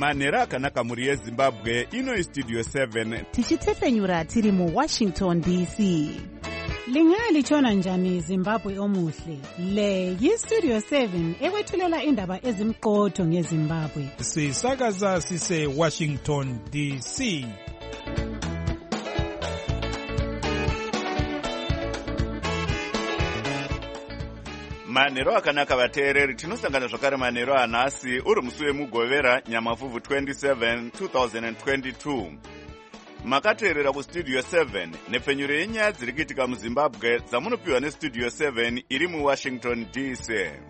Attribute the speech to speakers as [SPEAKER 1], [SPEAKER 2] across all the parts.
[SPEAKER 1] manhero akanaka mhuri yezimbabwe. Ino istudio 7
[SPEAKER 2] tichitefenyura tiri muWashington DC.
[SPEAKER 3] Lingalitshona njani Zimbabwe omuhle? Le yistudio 7 ekwethulela indaba ezimqotho ngeZimbabwe.
[SPEAKER 4] Sisakaza sise Washington DC.
[SPEAKER 1] manhero akanaka vateereri, tinosangana zvakare manhero anhasi uri musi wemugovera nyamavhuvhu 27 2022. Makateerera kustudio 7 nepfenyuro yenyaya dziri kuitika muzimbabwe dzamunopiwa nestudio 7 iri muWashington DC.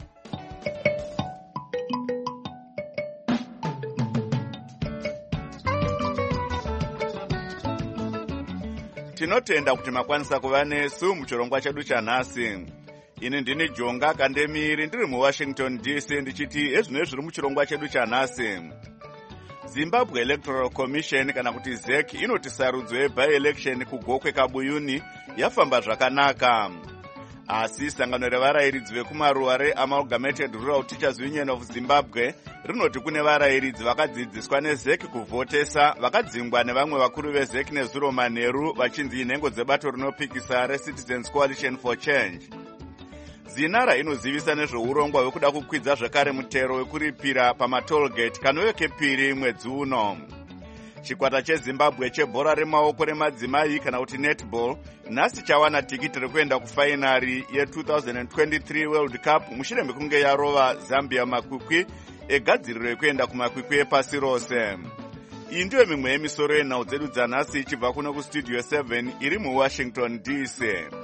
[SPEAKER 1] Tinotenda kuti makwanisa kuva nesu muchirongwa chedu chanhasi. Ini ndini Jonga Kandemiri ndiri muWashington DC ndichiti ezvino zviri muchirongwa chedu chanhasi. Zimbabwe Electoral Commission kana kuti ZEC inoti sarudzo yeby-election kugokwe Kabuyuni yafamba zvakanaka. Asi sangano revarairidzi vekumaruwa reAmalgamated Rural Teachers Union of Zimbabwe rinoti kune varairidzi vakadzidziswa neZEC kuvhotesa vakadzingwa nevamwe vakuru veZEC nezuro manheru vachinzi inhengo dzebato rinopikisa reCitizens Coalition for Change. Zinara inozivisa nezveurongwa hwekuda kukwidza zvakare mutero wekuripira pamatollgate kanove kepiri mwedzi uno. Chikwata cheZimbabwe chebhora remaoko remadzimai kana kuti netball nhasi chawana tikiti rekuenda kufainari ye2023 World Cup mushure mekunge yarova Zambia makwikwi egadziriro ekuenda kumakwikwi epasi rose. Iyi ndiyo mimwe yemisoro yenhau dzedu dzanhasi ichibva kuno kustudio 7 iri muWashington DC.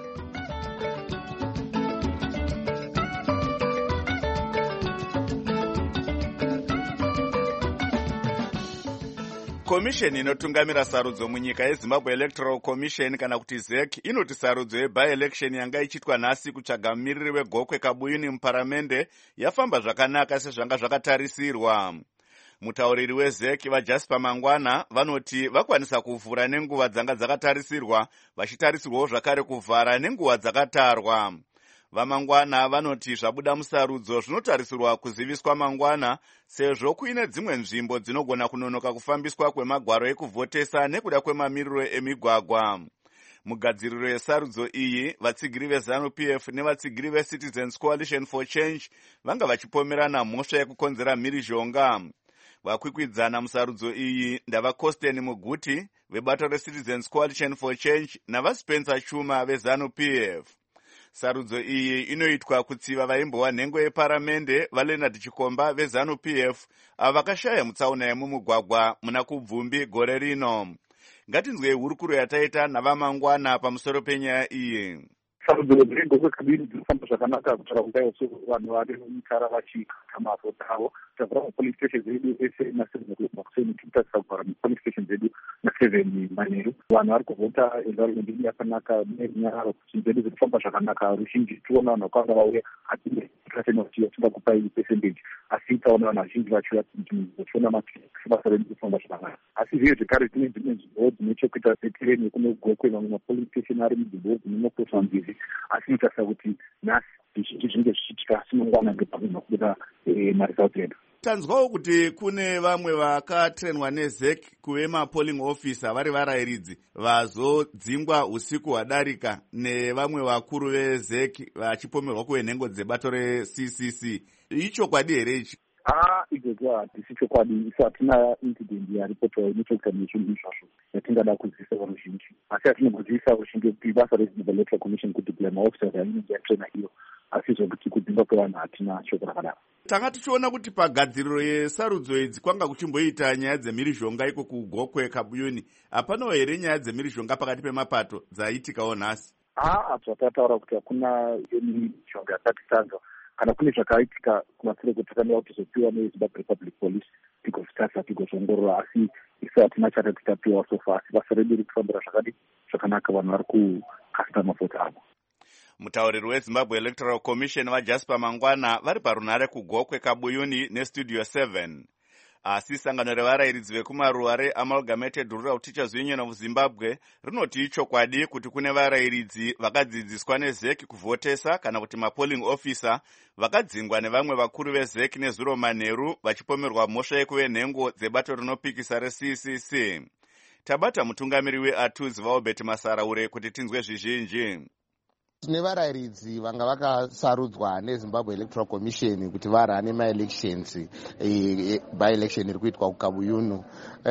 [SPEAKER 1] Komisheni inotungamira sarudzo munyika yeZimbabwe Electoral Commission kana kuti ZEC inoti sarudzo yeby-election yanga ichitwa nhasi kutsvaga mumiriri wegokwe Kabuyuni muparamende yafamba zvakanaka sezvanga zvakatarisirwa. Mutauriri weZEC vaJasper Mangwana vanoti vakwanisa kuvhura nenguva dzanga dzakatarisirwa vachitarisirwawo zvakare kuvhara nenguva dzakatarwa. Vamangwana vanoti zvabuda musarudzo zvinotarisirwa kuziviswa mangwana sezvo kuine dzimwe nzvimbo dzinogona kunonoka kufambiswa kwemagwaro ekuvhotesa nekuda kwemamiriro emigwagwa. Mugadziriro yesarudzo iyi vatsigiri veZANU-PF nevatsigiri veCitizens Coalition for Change vanga vachipomerana mhosva yekukonzera mhirizhonga. Vakwikwidzana musarudzo iyi ndavaCosten Muguti vebato reCitizens Coalition for Change navaSpencer Chuma veZANU-PF. Sarudzo iyi inoitwa kutsiva vaimbowa nhengo yeparamende vaLeonard Chikomba veZANU-PF ava vakashaya mutsaona yemumugwagwa muna kubvumbi gore rino. Ngatinzwei hurukuro yataita navamangwana pamusoro penyaya iyi.
[SPEAKER 5] Sarudzo dzegokwe Kabuyuni dzirikufamba zvakanaka kutsvaka kudai vanhu vari mutara vachikata mavhota avo. Tavhura mapolice station zedu ese na7 makuseni tichitarisa kuvhara mapolice station zedu na7 manheru. Vanhu vari kuvhota environment iri yakanaka nerunyararo kuti zedu ziri kufamba zvakanaka. Ruzhinji tiona vanhu vakawanda vauya hatinge tikasema kuti yatinga kupai percentage asi taona vanhu vazhinji vachiuya tichiona basa redu kufamba zvakanaka. Asi zviye zvekare tine dzimwe nzvimbo dzine chekuita setireni kune gokwe vamwe mapolice station ari munzvimbo dzinonoposwa mbizi asi inotarisa kuti nhasi zvizhinji zvinenge zvichiitika simangwana ngepamwe kubuda maresults edu.
[SPEAKER 1] Tanzwawo kuti kune vamwe vakatrenwa neZEC kuve mapolling officer vari varairidzi vazodzingwa usiku hwadarika nevamwe vakuru veZEC vachipomerwa kuvenhengo dzebato reCCC. Ichokwadi here ichi?
[SPEAKER 5] Izvozvo hatisi chokwadi. Isu hatina incident yaripotwa inochekuita nezvinhu izvozvo yatingada kuziisa veruzhinji. Asi hatinogozivisa veruzhinji kuti basa reZimbabwe Electoral Commission kudhiplaya maofficers ainenge yatrena iyo. Asi zvokuti kudzingwa kwevanhu hatina shoko rakadaro.
[SPEAKER 1] Tanga tichiona kuti pagadziriro yesarudzo idzi kwanga kuchimboita nyaya dzemhirizhonga iko kugokwe Kabuyuni. Hapanawo here nyaya dzemhirizhonga pakati pemapato dzaiitikawo nhasi?
[SPEAKER 5] Zvatataura kuti hakuna mhirizhonga yakati tanga. Kana kune zvakaitika kumashure kuti takandiwa kuti zopiwa neZimbabwe Republic Police tigozvitarisa tigozongorora asi isu hatina chatati tapiwa sofa asi basa redu riri kufambira zvakanaka vanhu vari kukasita mavhota avo.
[SPEAKER 1] Mutauriri weZimbabwe Electoral Commission vaJasper Mangwana vari parunhare kugokwe Kabuyuni nestudio 7. asi sangano revarayiridzi vekumaruwa reamalgamated rural teachers union of zimbabwe rinoti ichokwadi kuti kune varayiridzi vakadzidziswa nezek kuvhotesa kana kuti mapolling officer vakadzingwa nevamwe vakuru vezek nezuro manheru vachipomerwa mhosva yekuve nhengo dzebato rinopikisa reccc. Tabata mutungamiri weATUZ Vaobert Masaraure kuti tinzwe zvizhinji.
[SPEAKER 6] Tine varayiridzi vanga vakasarudzwa neZimbabwe Electoral Commission kuti varane ma-elections, by-election iri kuitwa kuKabuyunu,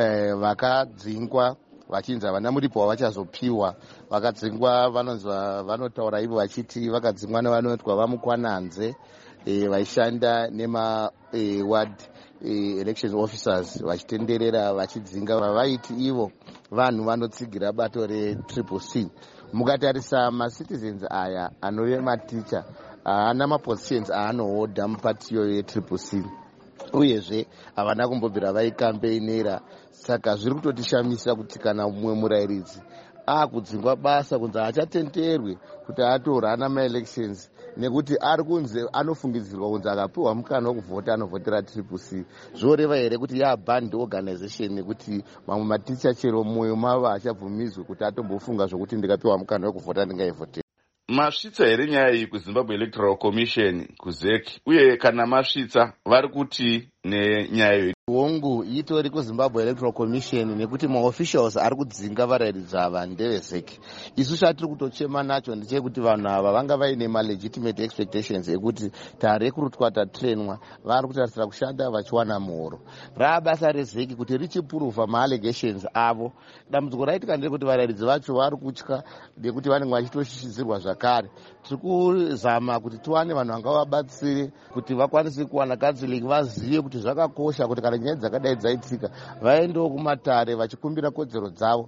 [SPEAKER 6] vakadzingwa vachinzi havana muripo wavachazopiwa. Vakadzingwa vanotaura ivo vachiti vakadzingwa nevanotwa vamukwananze vaishanda nema-ward election officers vachitenderera vachidzinga vavaiti ivo vanhu vanotsigira bato reCCC. Mukatarisa macitizens aya anove maticha haana mapositions aanohodha mupatiyo yeCCC, uyezve havana kumbobvira vaikampenera. Saka zviri kutotishamisa kuti kana mumwe murayiridzi akudzingwa basa kunzi hachatenderwi kuti atorana ma-elections nekuti ari kunze anofungidzirwa kunzi akapiwa mukana wekuvhota anovhotera CCC. Zvoreva here kuti yaband organization nekuti mamwe maticha chero mwoyo mavo hachabvumidzwi kuti atombofunga zvokuti ndikapiwa mukana wekuvhota ndingaivhotera.
[SPEAKER 1] Masvitsa here nyaya iyi kuZimbabwe Electoral Commission kuZEC, uye kana masvitsa vari kuti nenyaya iyi?
[SPEAKER 6] Hongu itori kuZimbabwe Electoral Commission nekuti maofficials ari kudzinga varayiridzi ava ndeveZEC. Isu chatiri kutochema nacho ndechekuti vanhu ava vanga vaine ma-legitimate expectations ekuti tarekurutwa tatrenwa vari kutarisira kushanda vachiwana muhoro. Rabasa reZEC kuti richipuruva ma-allegations avo. Dambudziko raitika nderekuti varayiridzi vacho vari kutya nekuti vanenge vachitoshishidzirwa zvakare. Tiri kuzama kuti tiwane vanhu vangavabatsire kuti vakwanise kuwana counseling, vazive kuti zvakakosha kuti kana nyaya dzakadai dzaitika vaendewo kumatare vachikumbira kodzero dzavo.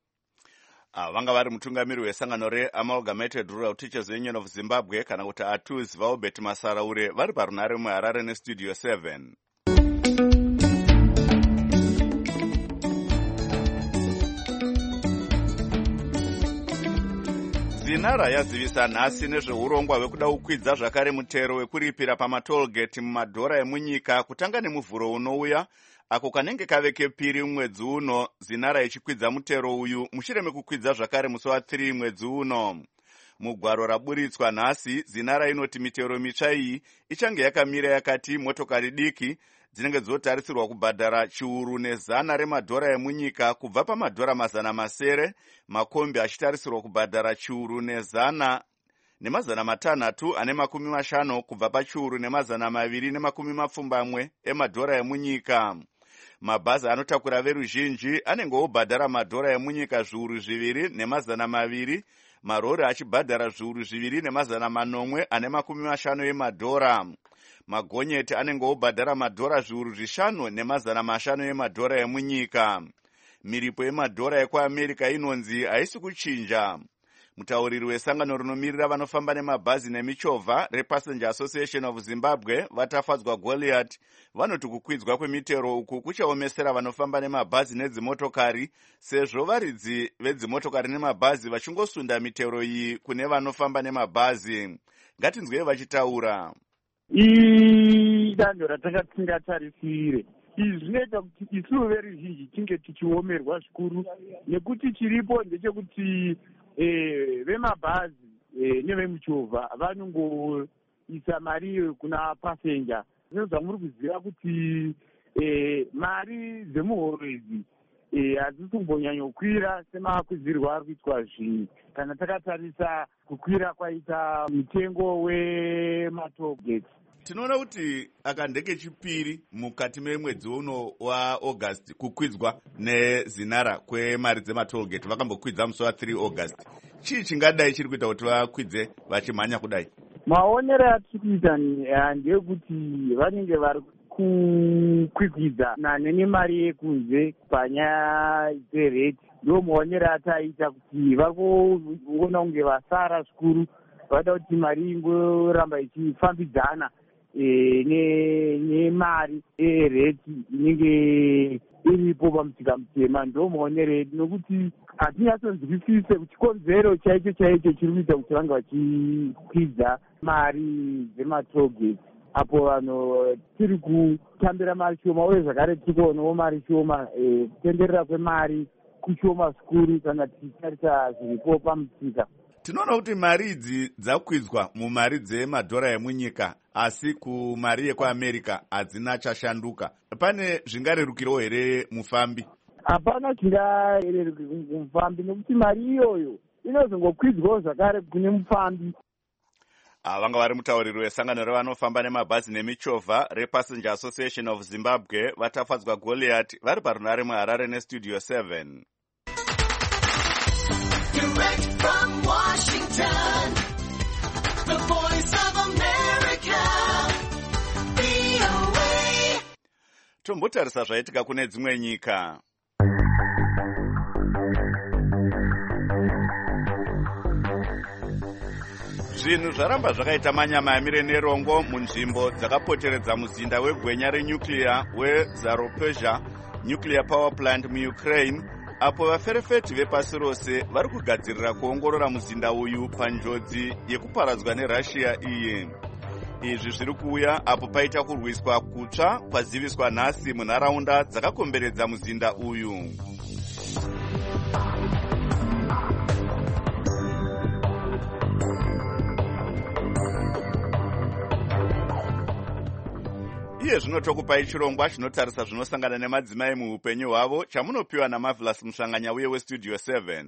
[SPEAKER 1] Vanga vari mutungamiri wesangano reamalgamated rural teachers union of Zimbabwe kana kuti ATUZ Vaobert Masaraure vari parunare muHarare nestudio 7. Zinara yazivisa nhasi nezveurongwa hwekuda kukwidza zvakare mutero wekuripira pamatolgeti mumadhora emunyika kutanga nemuvhuro unouya, ako kanenge kave kepiri mwedzi uno. Zinara ichikwidza mutero uyu mushure mekukwidza zvakare musi wa3 mwedzi uno. Mugwaro raburitswa nhasi, Zinara inoti mitero mitsva iyi ichange yakamira yakati motokari diki dzinenge dzotarisirwa kubhadhara chiuru nezana remadhora emunyika kubva pamadhora 700, makombi achitarisirwa kubhadhara chiuru nezana nemazana 600 ane 50 kubva pachiuru nemazana 220 emadhora emunyika. Mabhazi anotakura veruzhinji anenge obhadhara madhora emunyika zviuru 2 nemazana 200, marori achibhadhara zviuru 2 nemazana 8 ane 50 emadhora. Magonyeti anenge obhadhara madhora zviuru 5 nemazana 5 emadhora emunyika. Miripo yemadhora ekuAmerika inonzi haisi kuchinja. Mutauriri wesangano rinomirira vanofamba nemabhazi nemichovha rePassenger Association of Zimbabwe, Vatafadzwa Goliath, vanoti kukwidzwa kwemitero uku kuchaomesera vanofamba nemabhazi nedzimotokari, sezvo varidzi vedzimotokari nemabhazi vachingosunda mitero iyi kune vanofamba nemabhazi. Ngatinzwei vachitaura.
[SPEAKER 5] Danho ratanga tisingatarisire. Izvi zvinoita kuti isuwo veruzhinji tinge tichiomerwa zvikuru, nekuti chiripo ndechekuti vemabhazi nevemuchovha vanongoisa mari kuna passenger. Zvinonzi muri kuziva kuti mari dzemuhoro idzi hadzisi kumbonyanyokwira semakwizirwa ari kuitwa zvinhu kana takatarisa kukwira kwaita mutengo wematolgeti.
[SPEAKER 1] Tinoona kuti aka ndekechipiri mukati memwedzi uno waAugust kukwidzwa neZinara kwemari dzematolgeti. Vakambokwidza musi wa3 August. Chii chingadai chiri kuita kuti vakwidze vachimhanya kudai?
[SPEAKER 5] Maonero atiri kuita ndeyekuti vanenge vari kukwikwidza nemari yekunze panyaya dzereti. Ndo maonero ataita kuti vari kuona kunge vasara zvikuru, vada kuti mari ingoramba ichifambidzana nemari yereti inenge iripo pamusika mutema. Ndo maonero edu, nokuti hatinyatsonzwisise kuti chikonzero chaicho chiri kuita kuti vange vachikwidza mari dzematolgeti.
[SPEAKER 7] apo vanhu tiri kutambira mari shoma uye zvakare tiri kuonawo mari shoma, kutenderera kwemari kushoma zvikuru kana tichitarisa zviripo pamusika.
[SPEAKER 1] Tinoona kuti mari idzi dzakwidzwa mumari dzemadhora emunyika, asi kumari yekuAmerica hadzina chashanduka. Pane zvingarerukirewo here mufambi?
[SPEAKER 7] Hapana chingareruki kumufambi nekuti mari iyoyo inozongokwidzwawo zvakare kune mufambi.
[SPEAKER 1] Vanga vari mutauriri wesangano revanofamba nemabhazi nemichovha rePassenger Association of Zimbabwe vatafadzwa Goliath vari parunare muHarare neStudio 7.
[SPEAKER 8] Direct from Washington, the voice of America, VOA.
[SPEAKER 1] Tombotarisa zvaitika kune dzimwe nyika. Zvinhu zvaramba zvakaita manyama amire nerongo munzvimbo dzakapoteredza muzinda wegwenya renyuclear weZaropezhia Nuclear Power Plant muUkraine, apo vaferefeti vepasi rose vari kugadzirira kuongorora muzinda uyu panjodzi yekuparadzwa neRussia iyi. Izvi zviri kuuya apo paita kurwiswa kutsva kwaziviswa nhasi munharaunda dzakakomberedza muzinda uyu. Iye zvino tokupai chirongwa chinotarisa zvinosangana nemadzimai muupenyu hwavo chamunopiwa naMarvelous Musanganya uye weStudio 7.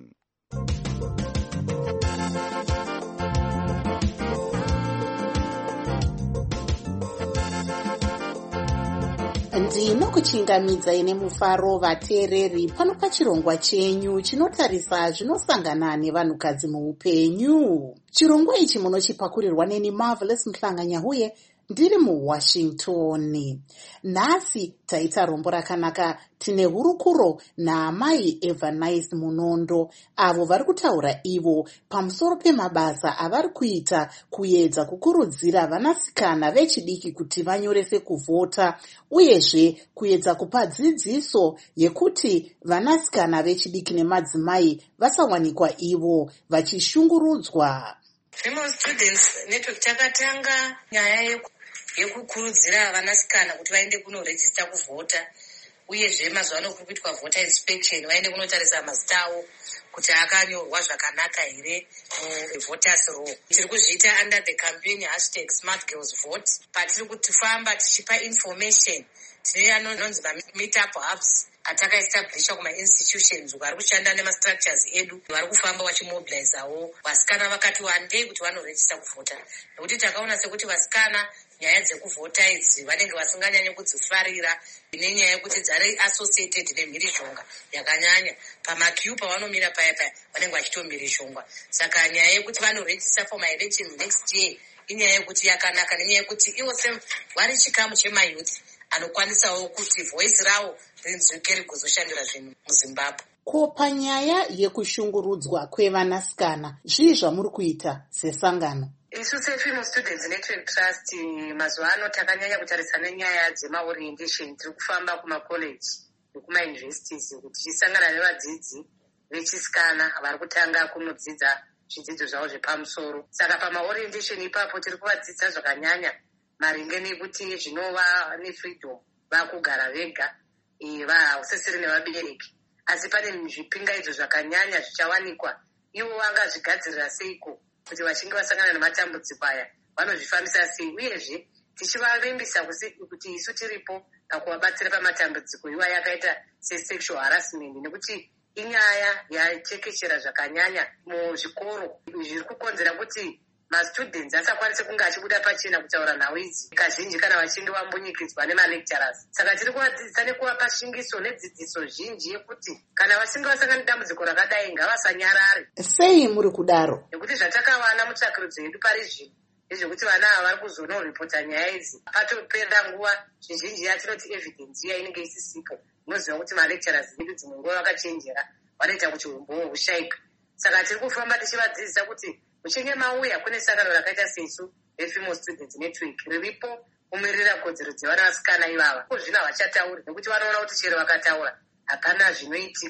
[SPEAKER 2] Ndinokuchingamidzai nemufaro vateereri pano pachirongwa chenyu chinotarisa zvinosangana nevanhukadzi muupenyu. Chirongwa ichi munochipakurirwa neni Marvelous Musanganya uye ndiri muWashington. Nhasi taita rombo rakanaka, tine hurukuro naamai Evanice Munondo, avo vari kutaura ivo pamusoro pemabasa avari kuita kuedza kukurudzira vanasikana vechidiki kuti vanyorese kuvhota, uyezve kuedza kupa dzidziso yekuti vanasikana vechidiki nemadzimai vasawanikwa ivo vachishungurudzwa.
[SPEAKER 9] Female Students Network takatanga nyaya yekukurudzira vanasikana kuti vaende kunorejista kuvhota, uyezve mazuva ano kuri kuitwa voter inspection, vaende kunotarisa mazita avo kuti akanyorwa zvakanaka here muvoters roll. Tiri kuzviita under the campaign hashtag Smart Girls Vote. Patiri kufamba tichipa information, tine anonzi meetup hubs atakaestablisha kuma-institutions vari kushanda nemastructures edu, vari kufamba vachimobilizawo vasikana vakati wandei kuti vanorejista kuvhota, nekuti takaona sekuti vasikana nyaya dzekuvhota idzi vanenge vasinganyanye kudzifarira nenyaya yekuti dzari associated nemhirishonga yakanyanya. Pamakiu pavanomira paya vanenge vachitomhirishongwa, saka nyaya yekuti vanorejista for my elections next year inyaya yekuti yakanaka, nenyaya yekuti ivo vari chikamu chemayouth anokwanisawo kuti voice ravo rinzwike rigozoshandira zvinhu muZimbabwe.
[SPEAKER 2] Ko panyaya yekushungurudzwa kwevanasikana, zvii zvamuri kuita sesangano?
[SPEAKER 9] Isu seFemale Students Network Trust mazuva ano takanyanya kutarisa nenyaya dzemaorientation. Tiri kufamba kumakoleji nekumauniversities kuti tisangana nevadzidzi vechisikana vari kutanga kunodzidza zvidzidzo zvavo zvepamusoro. Saka pamaorientation ipapo tiri kuvadzidzisa zvakanyanya maringe nekuti zvinova nefreedom, vakugara vega, vahuseseri nevabereki, asi pane zvipingaidzo zvakanyanya zvichawanikwa. Ivo vangazvigadzirira seiko kuti vachinge vasangana nematambudziko aya vanozvifambisa sei, uyezve tichivavimbisa kuti isu tiripo pakuvabatsira pamatambudziko iwa yakaita sesexual harassment, nekuti inyaya yatekeshera zvakanyanya muzvikoro. Zviri kukonzera kuti mastudents asakwanise kunge achibuda pachena kutaura nhau idzi kazhinji kana vachinge vambunyikidzwa nemalecturers. Saka tiri kuvadzidzisa nekuvapa shingiso nedzidziso zhinji yekuti kana vachinge vasangana nedambudziko rakadai ngavasanyarare.
[SPEAKER 2] Sei muri kudaro?
[SPEAKER 9] Nekuti zvatakawana mutsvakirudzo yedu pari zvino ndezvekuti vana ava vari kuzonoripota nyaya idzi patopera nguva zvizhinji yatinoti evidence iya inenge isisipo. Unoziva kuti malecturers vedu dzimwe nguva vakachenjera, vanoita kuti umbowo hushaika. Saka tiri kufamba tichivadzidzisa kuti muchinge mauya kune sangano rakaita sesu reFemale Students Network riripo kumirira kodzero dzevanasikana ivava, zvino havachatauri nekuti vanoona kuti chero vakataura hapana zvinoitika.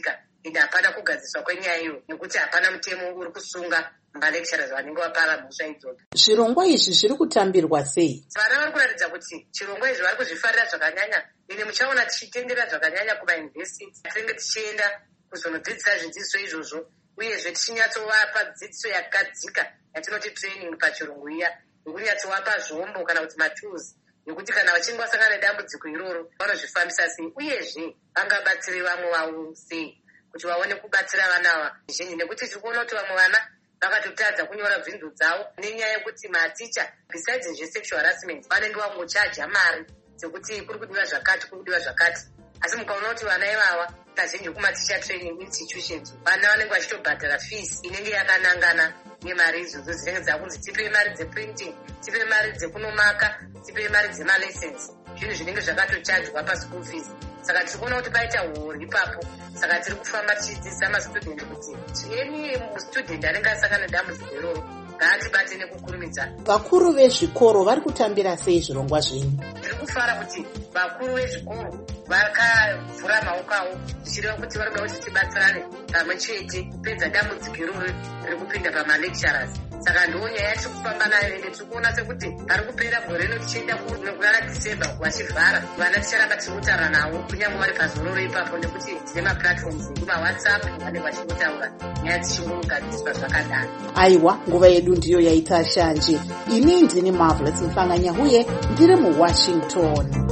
[SPEAKER 9] ende hapana kugadziswa kwenyaya iyo nekuti hapana mutemo uri kusunga malecturers vanenge vapara mhosva idzodzo.
[SPEAKER 2] Zvirongwa izvi zviri kutambirwa sei?
[SPEAKER 9] Vana vari kuratidza kuti chirongwa izvi vari kuzvifarira zvakanyanya. Ine muchaona tichitenderera zvakanyanya kumayunivhesiti, tinenge tichienda kuzonodzidzisa zvidzidzo izvozvo, uyezve tichinyatsovapa dzidziso yakagadzika yatinoti training pachirungu iya, yokunyatsovapa zvombo kana kuti matools yekuti kana vachinge vasangana nedambudziko iroro vanozvifambisa sei, uyezve vangabatsire vamwe vavo sei kuti vaone kubatsira vana ava zhinji, nekuti tiri kuona kuti vamwe vana vakatotadza kunyora bvunzo dzavo nenyaya yekuti maticha besides zvesexual harassment vanenge vangochaja mari dzekuti kuri kudiwa zvakati kuri kudiwa zvakati. Asi mukaona kuti vana ivava kazhinji kumaticha training institutions vana vanenge vachitobhadhara fees inenge yakanangana nemari idzodzo dzinenge dzakunzi tipe mari dzeprinting, tipe mari dzekunomaka, tipe mari dzemalessons, zvinhu zvinenge zvakatochajwa paschool fees. Saka tiri kuona kuti paita hori ipapo. Saka tiri kufamba tichidzidzisa mastudent kuti eni mustudent anenge asangana nedambudziko iroro ngaatibate nekukurumidza.
[SPEAKER 2] Vakuru vezvikoro vari kutambira sei zvirongwa zvenyu?
[SPEAKER 9] Tiri kufara kuti vakuru vezvikoro vakavhura maoko avo tichireva kuti vari kuda kuti tibatsirane pamwe chete kupedza dambudziko iroro riri kupinda pamalecturers. Saka ndo nyaya yatiri kufamba nayo, ende tiri kuona sekuti pari kupera gore rino tichienda kuna December vachivhara, vana ticharamba tiri kutaura navo kunyange vari pazororo ipapo, nekuti tine maplatforms ekumaWhatsApp vanenge vachingotaura nyaya dzichingogadziswa zvakadaro.
[SPEAKER 2] Aiwa, nguva yedu ndiyo yaita shanje. Ini ndini Marvelous Mfanganya uye ndiri muWashington.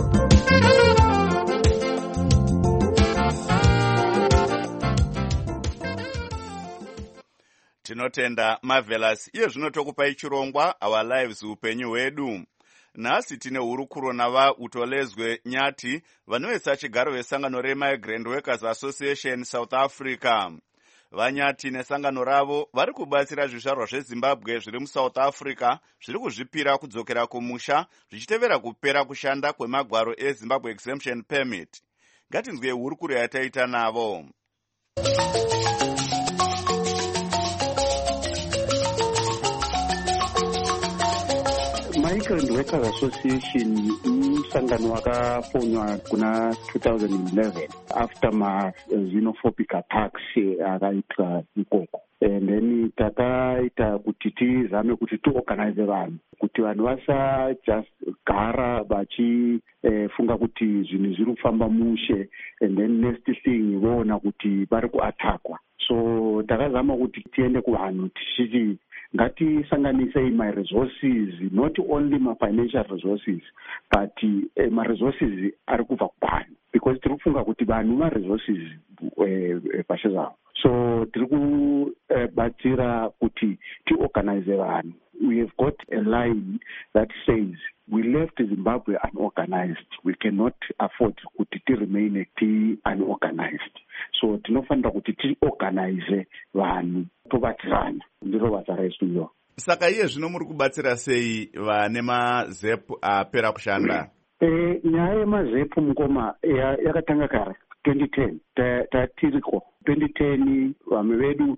[SPEAKER 1] Tinotenda Marvelous. Iye zvino tokupai chirongwa Our Lives upenyu hwedu. Nhasi tine hurukuro nava Utolezwe Nyati vanoisa chigaro vesangano reMigrant Workers Association South Africa. Vanyati nesangano ravo vari kubatsira zvizvarwa zveZimbabwe zviri muSouth Africa zviri kuzvipira kudzokera kumusha zvichitevera kupera kushanda kwemagwaro eZimbabwe Exemption Permit. Ngatinzwe hurukuro yataita navo.
[SPEAKER 5] Migrant Workers Association musangano wakafonywa kuna 2011 after ma-xenophobic attacks akaitwa ikoko. And then takaita kuti tizame kuti tiorganize vanhu kuti vanhu vasa just gara vachifunga kuti zvinhu zviri kufamba mushe, and then next thing voona kuti vari kuatakwa. So takazama kuti tiende kuvanhu tichiti ngatisanganisei ma-resources, not only ma-financial resources, but ma-resources ari kubva kuvanhu, because tiri kufunga kuti vanhu ma-resources pashe zavo. So tiri kubatsira kuti tiorganize vanhu. We have got a line that says we left Zimbabwe unorganized. We cannot afford kuti remain unorganized. So tinofanira kuti tiorganize vanhu tobatsirana. Ndiro basa resu iyo.
[SPEAKER 1] Saka iye zvino muri kubatsira sei vane mazep apera kushanda?
[SPEAKER 5] Nyaya yemazepu mukoma yakatanga kare 2010 tatiriko 2010 vamwe vedu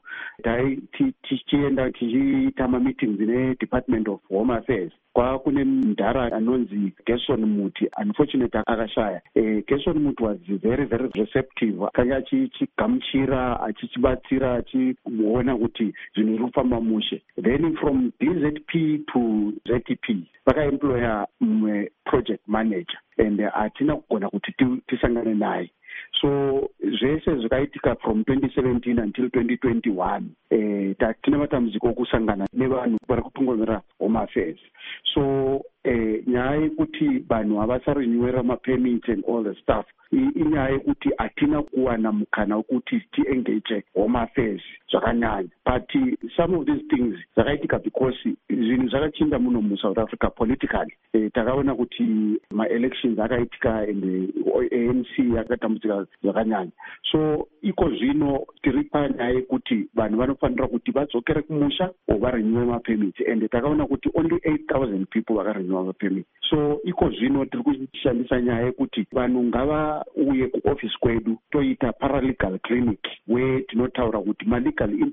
[SPEAKER 5] tichienda tichiita meetings neDepartment of Home Affairs. Kwa kune mudhara anonzi Gerson Muti, unfortunately akashaya. Gerson Muti was very very receptive, akanga achigamuchira achichibatsira achiona kuti zvinhu zviri kufamba mushe. Then from DZP to ZTP vakaemploya mumwe project manager, and hatina kugona kuti tisangane naye. So zvese zvakaitika from 2017 until 2021 tine matambudziko okusangana nevanhu vari kutungamira Home Affairs. So nyaya yekuti vanhu havasarinyuwera mapermits and all the stuff inyaya yekuti hatina kuwana mukana wekuti tiengage Home Affairs zvakanyanya. But some of these things zvakaitika because zvinhu zvakachinja muno muSouth Africa politically. Takaona kuti ma-elections akaitika and ANC yakatambudzika zvakanyanya. So iko zvino tiri panyaya yekuti vanhu vanofanira kuti vadzokere kumusha or varenyuwe mapermits, and takaona kuti only 8,000 people vakarenyuwa mapermits. So iko zvino tiri kushandisa nyaya yekuti vanhu ngavauye kuoffice kwedu toita paralegal clinic where tinotaura kuti ma-legal implications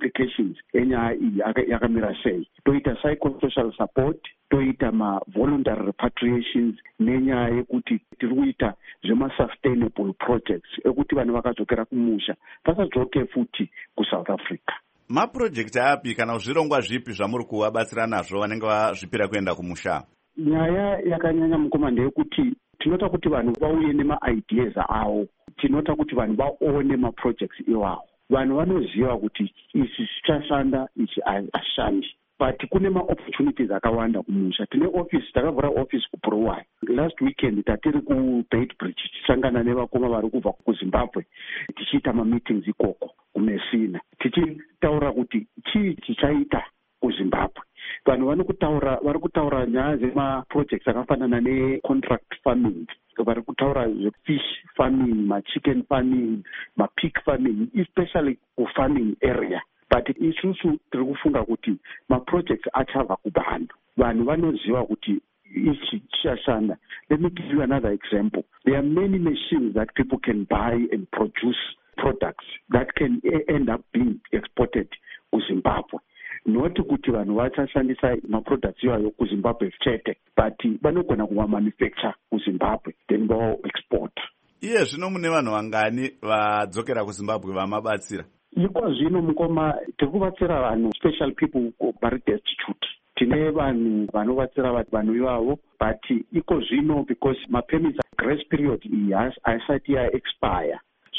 [SPEAKER 10] operations enyaya iyi yakamira sei. Toita psychosocial support, toita ma-voluntary repatriations nenyaya yekuti tiri kuita zvema-sustainable projects ekuti vanhu vakadzokera kumusha vasadzoke futi kuSouth Africa.
[SPEAKER 1] Mapurojekti api kana zvirongwa zvipi zvamuri kuvabatsira nazvo vanenge vazvipira kuenda kumusha?
[SPEAKER 10] Nyaya yakanyanya mukoma ndeyekuti tinota kuti vanhu vauye nema-ideas avo, tinota kuti vanhu vaone ma-projects iwawo. Vanhu vanoziva kuti ichi chichashanda, ichi hashandi. But kune ma-opportunities akawanda kumusha. Tine office, takavhura office kuBroward. Last weekend tatiri kuBeitbridge tichangana nevakoma vari kubva kuZimbabwe tichiita ma-meetings ikoko kuMessina. Tichitaura kuti chii chichaita kuZimbabwe. Vanhu vari kutaura nyaya dzema-projects akafanana ne-contract farming. Vari kutaura fish farming, ma-chicken farming, ma-pig farming, especially ku-farming area. But isusu tiri kufunga kuti ma-projects achabva kuvanhu. Vanhu vanoziva kuti ichi chichashanda. Let me give you another example. There are many machines that people can buy and produce products that can end up being exported kuZimbabwe. Not kuti vanhu vachashandisa ma-products iwayo kuZimbabwe chete, but vanogona kuva-manufacture kuZimbabwe then vao-export.
[SPEAKER 1] Iye zvino mune vanhu vangani vadzokera kuZimbabwe vamabatsira?
[SPEAKER 10] Iko zvino mukoma tiri kubatsira vanhu, special people vari destitute. Tine vanhu vanobatsira vanhu ivavo, but iko zvino because ma-permits grace period iyi haisati ya-expire.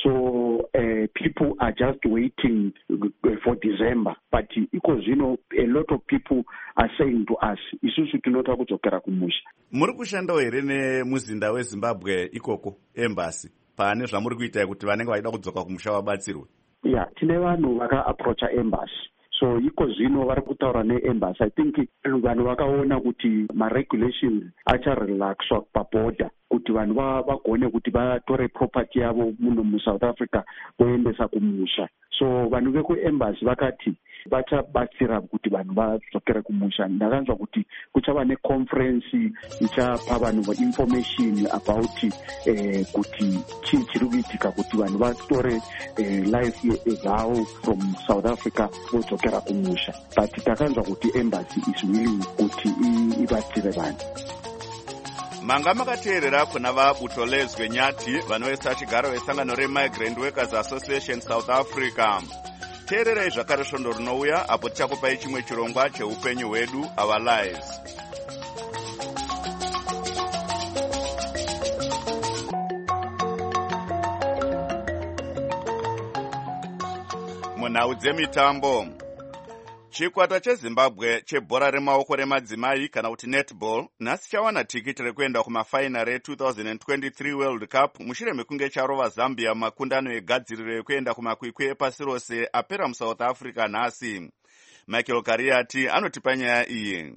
[SPEAKER 10] So people are just waiting for December. But iko zvino a lot of people are saying to us, isusu tinota kudzokera kumusha.
[SPEAKER 1] Muri kushandawo here nemuzinda weZimbabwe ikoko embassy pane zvamuri kuita kuti vanenge vaida kudzoka kumusha vabatsirwe?
[SPEAKER 10] Yeah, tine vanhu vaka-approacha embassy. So iko zvino vari kutaura neembassy. I think vanhu vakaona kuti ma-regulations acharelaxwa paborder kuti vanhu vagone kuti vatore property yavo muno muSouth Africa voendesa kumusha. So vanhu vekuembassy vakati vachabatsira kuti vanhu vadzokere kumusha. Ndakanzwa kuti kuchava neconference ichapa vanhu information about kuti chii chiri kuitika kuti vanhu vatore life dzavo from South Africa vodzokera kumusha. But takanzwa kuti embassy is willing kuti ibatsire vanhu.
[SPEAKER 1] Manga makateerera kuna vaButolezwe Nyati vanoisa chigaro vesangano reMigrant Workers Association South Africa. Teererai zvakare svondo rinouya apo tichakupai chimwe chirongwa cheupenyu hwedu, Our Lives. Munhau dzemitambo, chikwata cheZimbabwe chebhora remaoko remadzimai kana kuti netball nhasi chawana tikiti rekuenda kumafainari e2023 World Cup mushure mekunge charova Zambia makundano egadziriro ekuenda kumakwikwi epasi rose apera muSouth Africa nhasi. Michael Kariati anotipa nyaya iyi.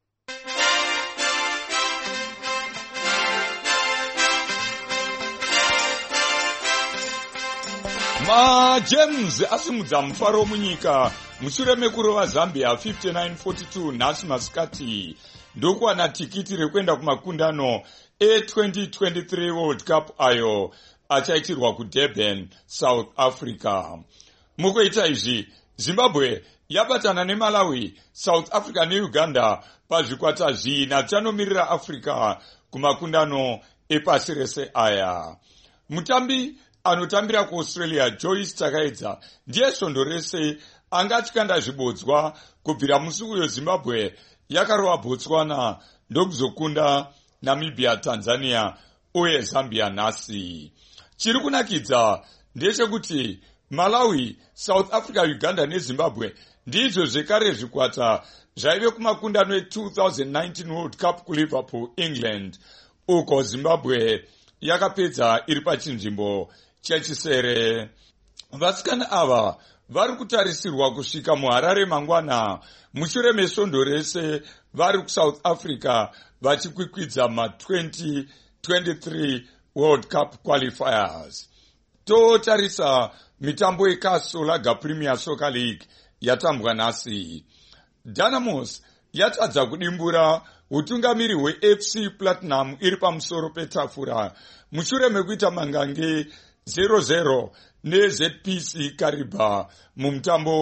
[SPEAKER 11] MaGems asimudza mufaro munyika mushure mekurova Zambia 59-42 nhasi masikati ndokuwana tikiti rekuenda kumakundano e2023 World Cup ayo achaitirwa kuDurban, South Africa. Mukuita izvi, Zimbabwe yabatana neMalawi, South Africa neUganda pazvikwata zvina zvinomirira Africa kumakundano epasi rese aya. Mutambi anotambira kuAustralia Joyce Takaedza ndiye svondo rese angatyanda zvibodzwa kubvira musi uyo Zimbabwe yakarova Botswana ndokuzokunda Namibia, Tanzania uye Zambia nhasi. Chiri kunakidza ndechekuti Malawi, South Africa, Uganda neZimbabwe ndizvo zvekare zvikwata zvaive kumakundano e2019 World Cup kuLiverpool, England, uko Zimbabwe yakapedza iri pachinzvimbo chechisere. Vasikana ava vari kutarisirwa kusvika muHarare mangwana mushure mesvondo rese vari kuSouth Africa vachikwikwidza ma2023 World Cup qualifiers. Totarisa mitambo yeCastle Lager Premier Soccer League yatambwa nhasi. Dynamos yatadza kudimbura utungamiri hweFC Platinum iri pamusoro petafura mushure mekuita mangange 0-0 neZPC Kariba mumutambo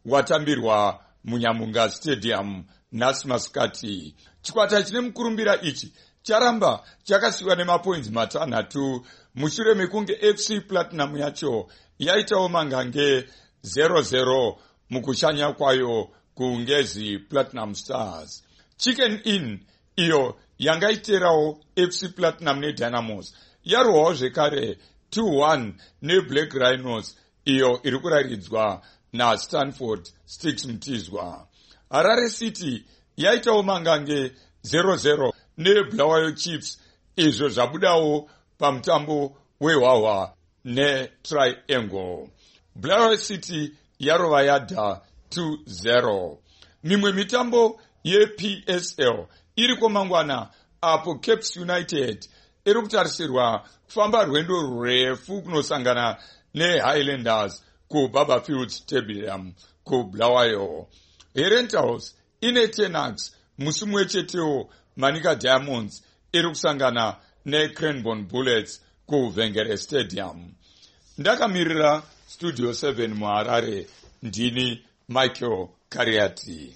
[SPEAKER 11] watambirwa muNyamunga Stadium nhasi masikati. Chikwata chine mukurumbira ichi charamba chakasiyiwa nemapoints 6 mushure mekunge FC Platinum yacho yaitawo mangange 0-0 mukushanya kwayo kuNgezi Platinum Stars. Chicken Inn iyo yangaiterawo FC Platinum neDynamos yarwawo zvekare 2-1 neBlack Rhinos iyo iri kuraridzwa naStanford Sticks Mtizwa. Harare City yaitawo mangange 0-0 neBulawayo Chiefs, izvo zvabudawo pamutambo wehwahwa neTriangle. Bulawayo City yarova yadha 2-0. Mimwe mitambo yePSL iriko mangwana apo Cape United iri kutarisirwa kufamba rwendo rurefu kunosangana neHighlanders kuBarberfield Stadium kuBulawayo. Herentals ine Tenax musi mumwe chetewo Manica Diamonds iri kusangana neCranbourne Bullets kuVhengere Stadium. Ndakamirira Studio 7 muHarare, ndini Michael Kariati.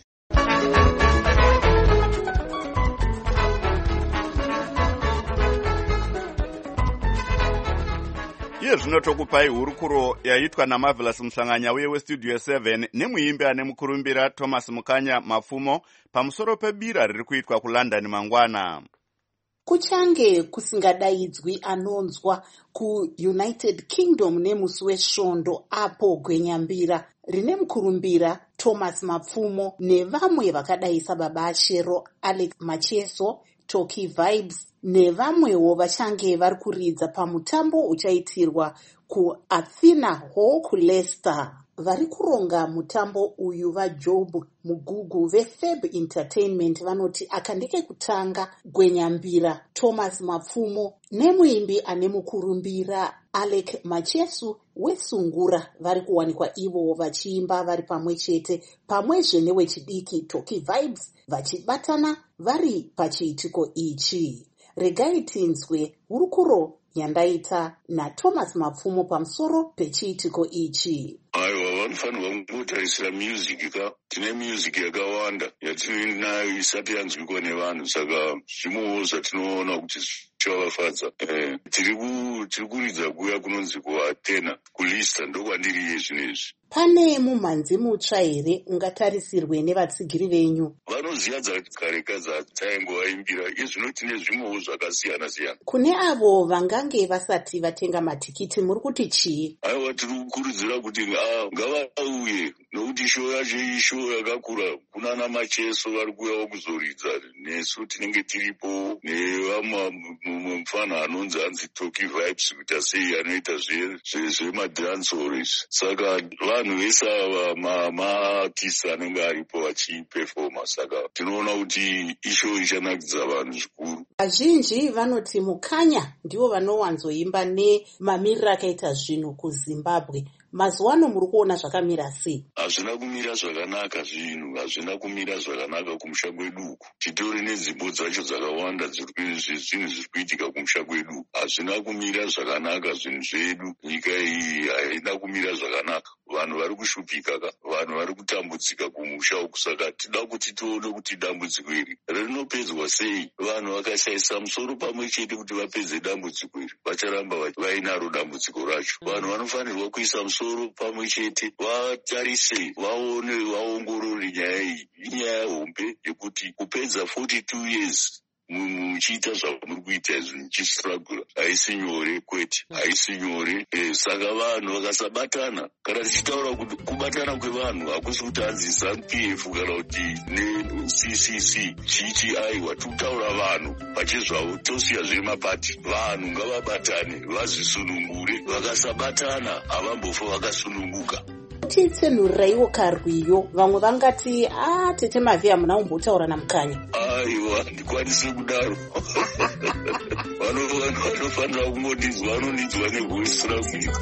[SPEAKER 1] Iye zvino tokupai hurukuro yaitwa naMarvelous Musanganya uye weStudio 7 nemuimbi ane mukurumbira Thomas Mukanya Mapfumo pamusoro pebira riri kuitwa kuLondon mangwana.
[SPEAKER 2] Kuchange kusingadaidzwi anonzwa kuUnited Kingdom nemusi wesvondo apo gwenyambira rine mukurumbira Thomas Mapfumo nevamwe vakadaisa baba Ashero, Alex Macheso, Toki Vibes nevamwewo vachange vari kuridza pamutambo uchaitirwa kuAthena Hall kuLeicester. Vari kuronga mutambo uyu vaJob Mugugu veFab Entertainment vanoti akandike kutanga gwenyambira Thomas Mapfumo nemuimbi ane mukurumbira Alex Machesu weSungura vari kuwanikwa ivo vachiimba vari pamwe chete, pamwezve newechidiki Toki Vibes vachibatana vari pachiitiko ichi. Regai tinzwe hurukuro yandaita naThomas Mapfumo pamusoro pechiitiko ichi.
[SPEAKER 12] Aiwa, vanofanirwa kungotarisira music ka. Tine music yakawanda yatinayo isati yanzwikwa nevanhu, saka zvimwewo zvatinoona kuti zvichivafadza. Tiri kuridza kuya kunonzi kuAthena kuLeicester, ndokwandiriye zvinezvi.
[SPEAKER 2] Pane mumhanzi mutsva here ungatarisirwe nevatsigiri venyu?
[SPEAKER 12] Vanoziya kare dzataingovaimbira, izvino tine zvimwewo zvakasiyana siyana.
[SPEAKER 2] Kune avo vangange vasati vatenga matikiti muri kuti chii?
[SPEAKER 12] Aiwa, tiri kukurudzira kuti ngavauye, nokuti show yacho ishow yakakura. Kunana Macheso vari kuuyawo kuzoridza, nesu tinenge tiripo, nevamwe mufana anonzi Toki Vibes kuita sei anoita zvemadhancehall. Saka vanhu vese ava maartists anenge aripo vachipefoma, saka tinoona kuti ishow ichanakidza vanhu zvikuru.
[SPEAKER 2] Vazhinji vanoti Mukanya ndivo vanowanzoimba nemamiriro akaita zvinhu kuZimbabwe. Mazuwano muri kuona zvakamira sei?
[SPEAKER 12] Hazvina kumira zvakanaka zvinhu, hazvina kumira zvakanaka kumusha kwedu uku. Titori nenzimbo dzacho dzakawanda zvinhu zviri kuitika kumusha kwedu. Hazvina kumira zvakanaka zvinhu zvedu. Nyika iyi haina kumira zvakanaka. Vanhu vari kushupika ka, vanhu vari kutambudzika kumusha uku. Saka tida kuti tione kuti dambudziko iri rinopedzwa sei. Vanhu vakashaisa musoro pamwe chete kuti vapedze dambudziko iri, vacharamba vainaro dambudziko racho. Vanhu vanofanirwa kuisa musoro pamwe chete, vatarise, vaongorore nyaya iyi. Inyaya hombe yekuti kupedza 42 years muchiita zvamuri kuita izvi, muchistruggle, haisi nyore, kwete haisi nyore. Saka vanhu vakasabatana, kana tichitaura kuti kubatana kwevanhu hakusi kuti hanzi ZANU-PF kana kuti neCCC chiti aiwa, tikutaura vanhu pachezvavo, tosiya zviri mapati. Vanhu ngavabatane, vazvisunungure. Vakasabatana havambofa vakasununguka.
[SPEAKER 2] Titsenuraiwo karwiyo, vamwe vangati tete Mavhi hamuna kumbotaura naMukanya.
[SPEAKER 12] Aiwa, ndikwanise kudaro. Vanofanira kungodinzwa, vanondidzwa nevoice rangu.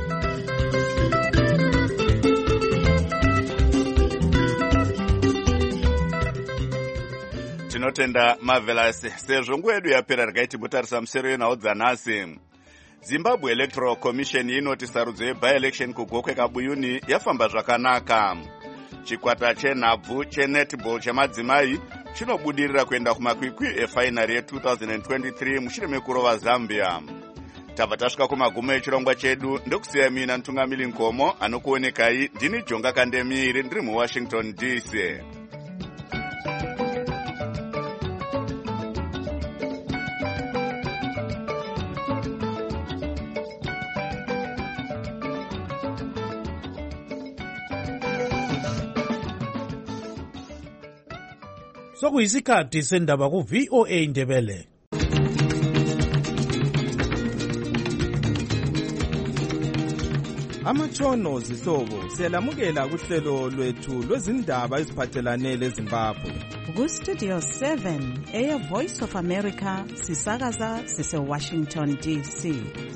[SPEAKER 1] Tinotenda Marvelous. Sezvo nguva yedu yapera, regai timbotarisa musero yenhau dzanhasi. Zimbabwe Electoral Commission inoti sarudzo yeby-election kuGokwe Kabuyuni yafamba zvakanaka. chikwata chenhabvu chenetball chamadzimai chinobudirira kuenda kumakwikwi efainari ye2023 mushure mekurova Zambia. Tabva tasvika kumagumo echirongwa chedu. Ndokusiya mina Ntungamiri Nkomo anokuonekai ndini Jonga Kandemiri ndiri muWashington DC.
[SPEAKER 4] Sokuyisikhathi sendaba ku VOA Ndebele. Amatshono zihlobo siyalamukela kuhlelo lwethu lwezindaba eziphathelane leZimbabwe.
[SPEAKER 3] Ku-Studio 7 Air Voice of America sisakaza sise-Washington DC.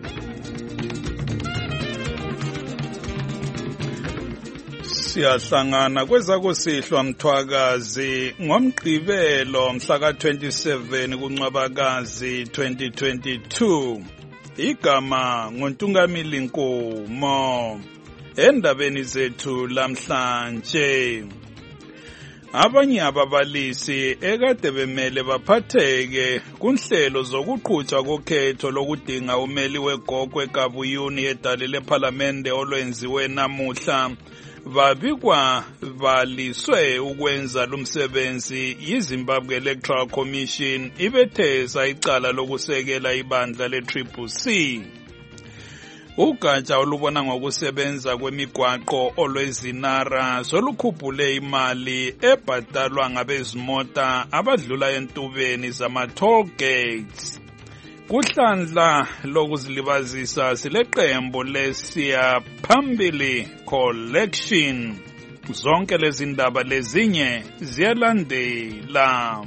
[SPEAKER 4] Siyahlangana kwezakusihlwa Mthwakazi ngomgqibelo mhla ka-27 kuNcwabakazi 2022. Igama nguNtungamiri Nkomo. Endabeni zethu lamhlanje, abanye ababalisi ekade bemele baphatheke kunhlelo zokuqhutshwa kokhetho lokudinga umeli wegogwe eGabuyuni edale lePhalamende olwenziwe namuhla babikwa baliswe ukwenza lumsebenzi yiZimbabwe Electoral Commission ibethesa icala lokusekela ibandla le-CCC. Ugatsha olubona ngokusebenza kwemigwaqo olwezinara solukhuphule imali ebhatalwa ngabezimota abadlula entubeni zama-toll gates. Kuhlandla lokuzilibazisa sileqembu lesiya phambili collection. Zonke lezi ndaba lezinye ziyalandela.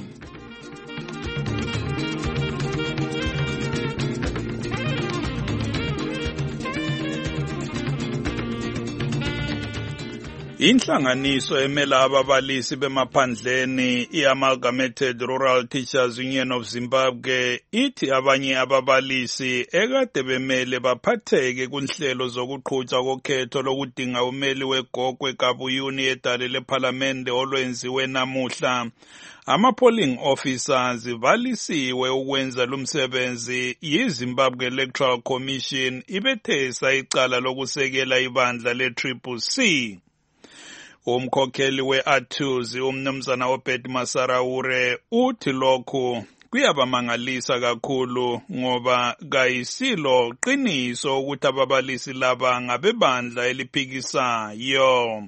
[SPEAKER 4] Inhlanganiso emela ababalisi bemaphandleni i-Amalgamated Rural Teachers Union of Zimbabwe ithi abanye ababalisi ekade bemele baphatheke kunhlelo zokuqhutshwa kokhetho lokudinga umeli wegogwe eGabuyuni edale lePhalamende olwenziwe namuhla. Ama-polling officers balisiwe ukwenza lumsebenzi yiZimbabwe Electoral Commission ibethesa icala lokusekela ibandla le-CCC. Umkhokheli we-Athuzi umnumzana Obed Masaraure uthi lokhu kuyabamangalisa kakhulu ngoba kayisilo qiniso ukuthi ababalisi laba ngabebandla eliphikisayo.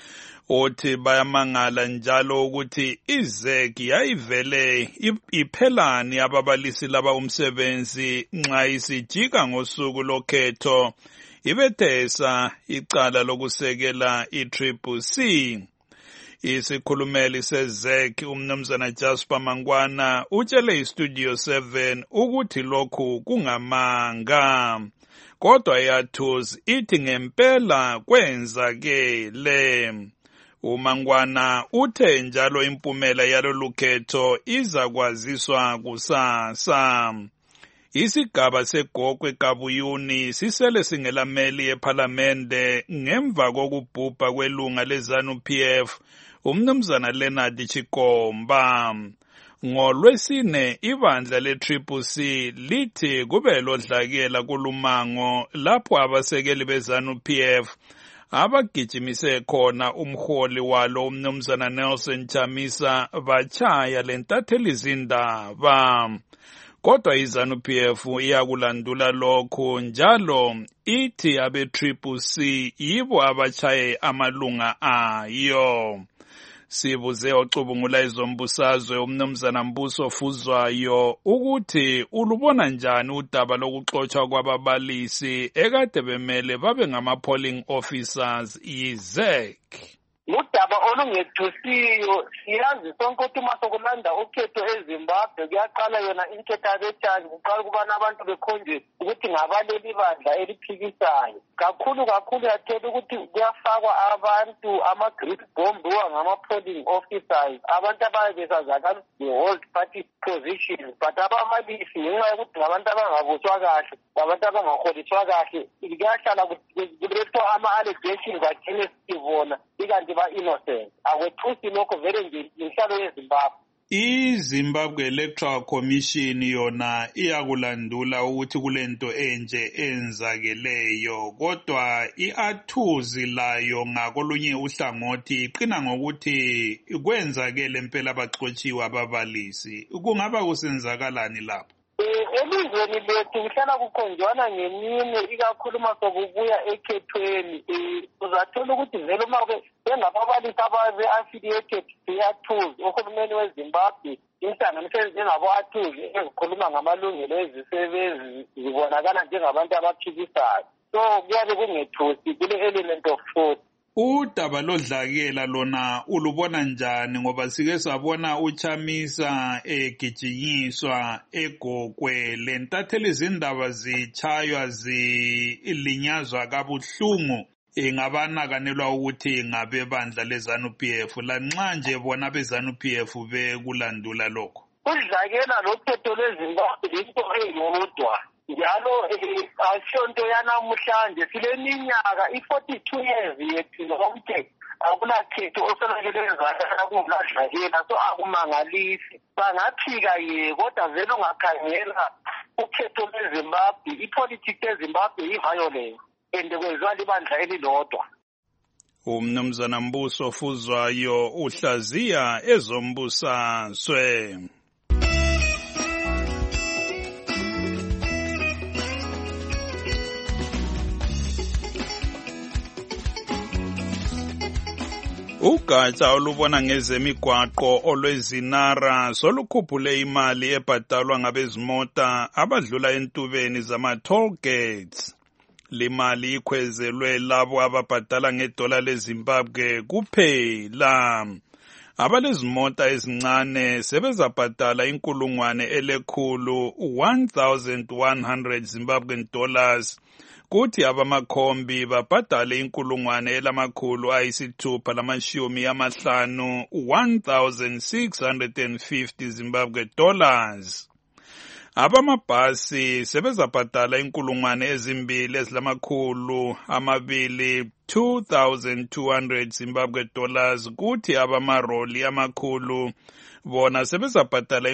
[SPEAKER 4] Uthi bayamangala njalo ukuthi iZEC yayivele iphelani ababalisi laba umsebenzi nxa isijika ngosuku lokhetho ibethesa icala lokusekela i-CCC. Isikhulumeli seZEC umnumzana Jasper Mangwana utshele iStudio 7 ukuthi lokhu kungamanga. Kodwa iAthuzi ithi ngempela kwenzakele. uMangwana uthe njalo impumela yalolukhetho izakwaziswa kusasa. Isigaba segogwe eGabuyuni sisele singelameli ePhalamende ngemva kokubhubha kwelunga leZANU-PF umnumzana Leonard Chikomba. NgoLwesine ibandla le-CCC lithi kube lodlakela kulumango lapho abasekeli beZANU-PF abagijimise khona umholi walo umnumzana Nelson Chamisa bachaya lentatheli izindaba. Kodwa iZANU-PF iyakulandula lokho njalo ithi abe-CCC yibo abachaye amalunga ayo. Sibuze ocubungula izombusazwe umnumzana Mbuso Fuzwayo ukuthi ulubona njani udaba lokuxotshwa kwababalisi ekade bemele babe ngama-polling officers yiZEC.
[SPEAKER 13] Udaba olungethusiyo siyazi sonke ukuthi uma sokulanda ukhetho eZimbabwe kuyaqala yona inketho abetshani kuqala ukubana abantu bekhonjwe ukuthi ngabaleli bandla eliphikisayo. kakhulu yathola ukuthi kuyafakwa abantu ama-grip bomb ngama-polling officers, abantu ababe besazakala the-hold party positions, but ababalisi ngenxa yokuthi ngabantu abangabuswa kahle, ngabantu abangaholiswa kahle, kuyahlala kulethwa ama-allegations agcine sibona ikanti ba-innocent. Akwethusi lokho vele nje inhlalo yeZimbabwe.
[SPEAKER 4] iZimbabwe Electoral Commission yona iyakulandula ukuthi kulento enje enzakeleyo, kodwa iathuzi layo ngakolunye uhlangothi iqina ngokuthi kwenzakele impela abaxotshiwe ababalisi. Kungaba kusenzakalani lapho?
[SPEAKER 13] Elizweni lethu kuhlala kukhonjwana ngemini, ikakhulu masokubuya ekhethweni. Uzathola ukuthi vele uma bengababalisi ababe-affiliated to-athuzi, uhulumeni weZimbabwe, inhlanganiso ezinjengabo-athuzi ezikhuluma ngamalungelo ezisebenzi zibonakala njengabantu abaphikisayo. So kuyabe kungethusi kule element of truth.
[SPEAKER 4] Udaba lodlakela lona ulubona njani, ngoba sike sabona uChamisa egijinyiswa egokwe, lentatheli izindaba zichaywa zilinyazwa kabuhlungu ngabanakanelwa ukuthi ngabebandla leZANU-PF, lanxa nje bona beZANU-PF bekulandula lokho.
[SPEAKER 13] Udlakela lokhetho lweZimbabwe into eyodwa njalo asiyo nto yanamuhlanje, sileminyaka i-42 years yethu zonke akunakhetho osolakele ezakala kungadlakela, so akumangalisi. Bangaphika kodwa vele ungakhangela ukhetho lweZimbabwe, ipolitiki yeZimbabwe i-violence and kwenziwa libandla elilodwa.
[SPEAKER 4] Umnumzana Mbuso Fuzwayo uhlaziya ezombusazwe. Ugatsha olubona ngezemigwaqo olwezinara solukhuphule imali ebhadalwa ngabezimota abadlula entubeni zama-toll gates. Limali ikhwezelwe labo ababhadala ngedola leZimbabwe kuphela. Abalezimota ezincane sebezabhadala 1,100 Zimbabwean dollars. Kuthi abamakhombi babhadale 1,650 Zimbabwe dollars. Abamabhasi sebezabhadala 2,200 Zimbabwe dollars. Kuthi abamaroli amakhulu bona sebezabhadala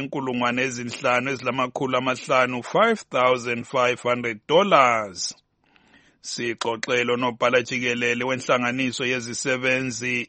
[SPEAKER 4] 5,500 dollars. Sixoxelo nobhala jikelele wenhlanganiso yezisebenzi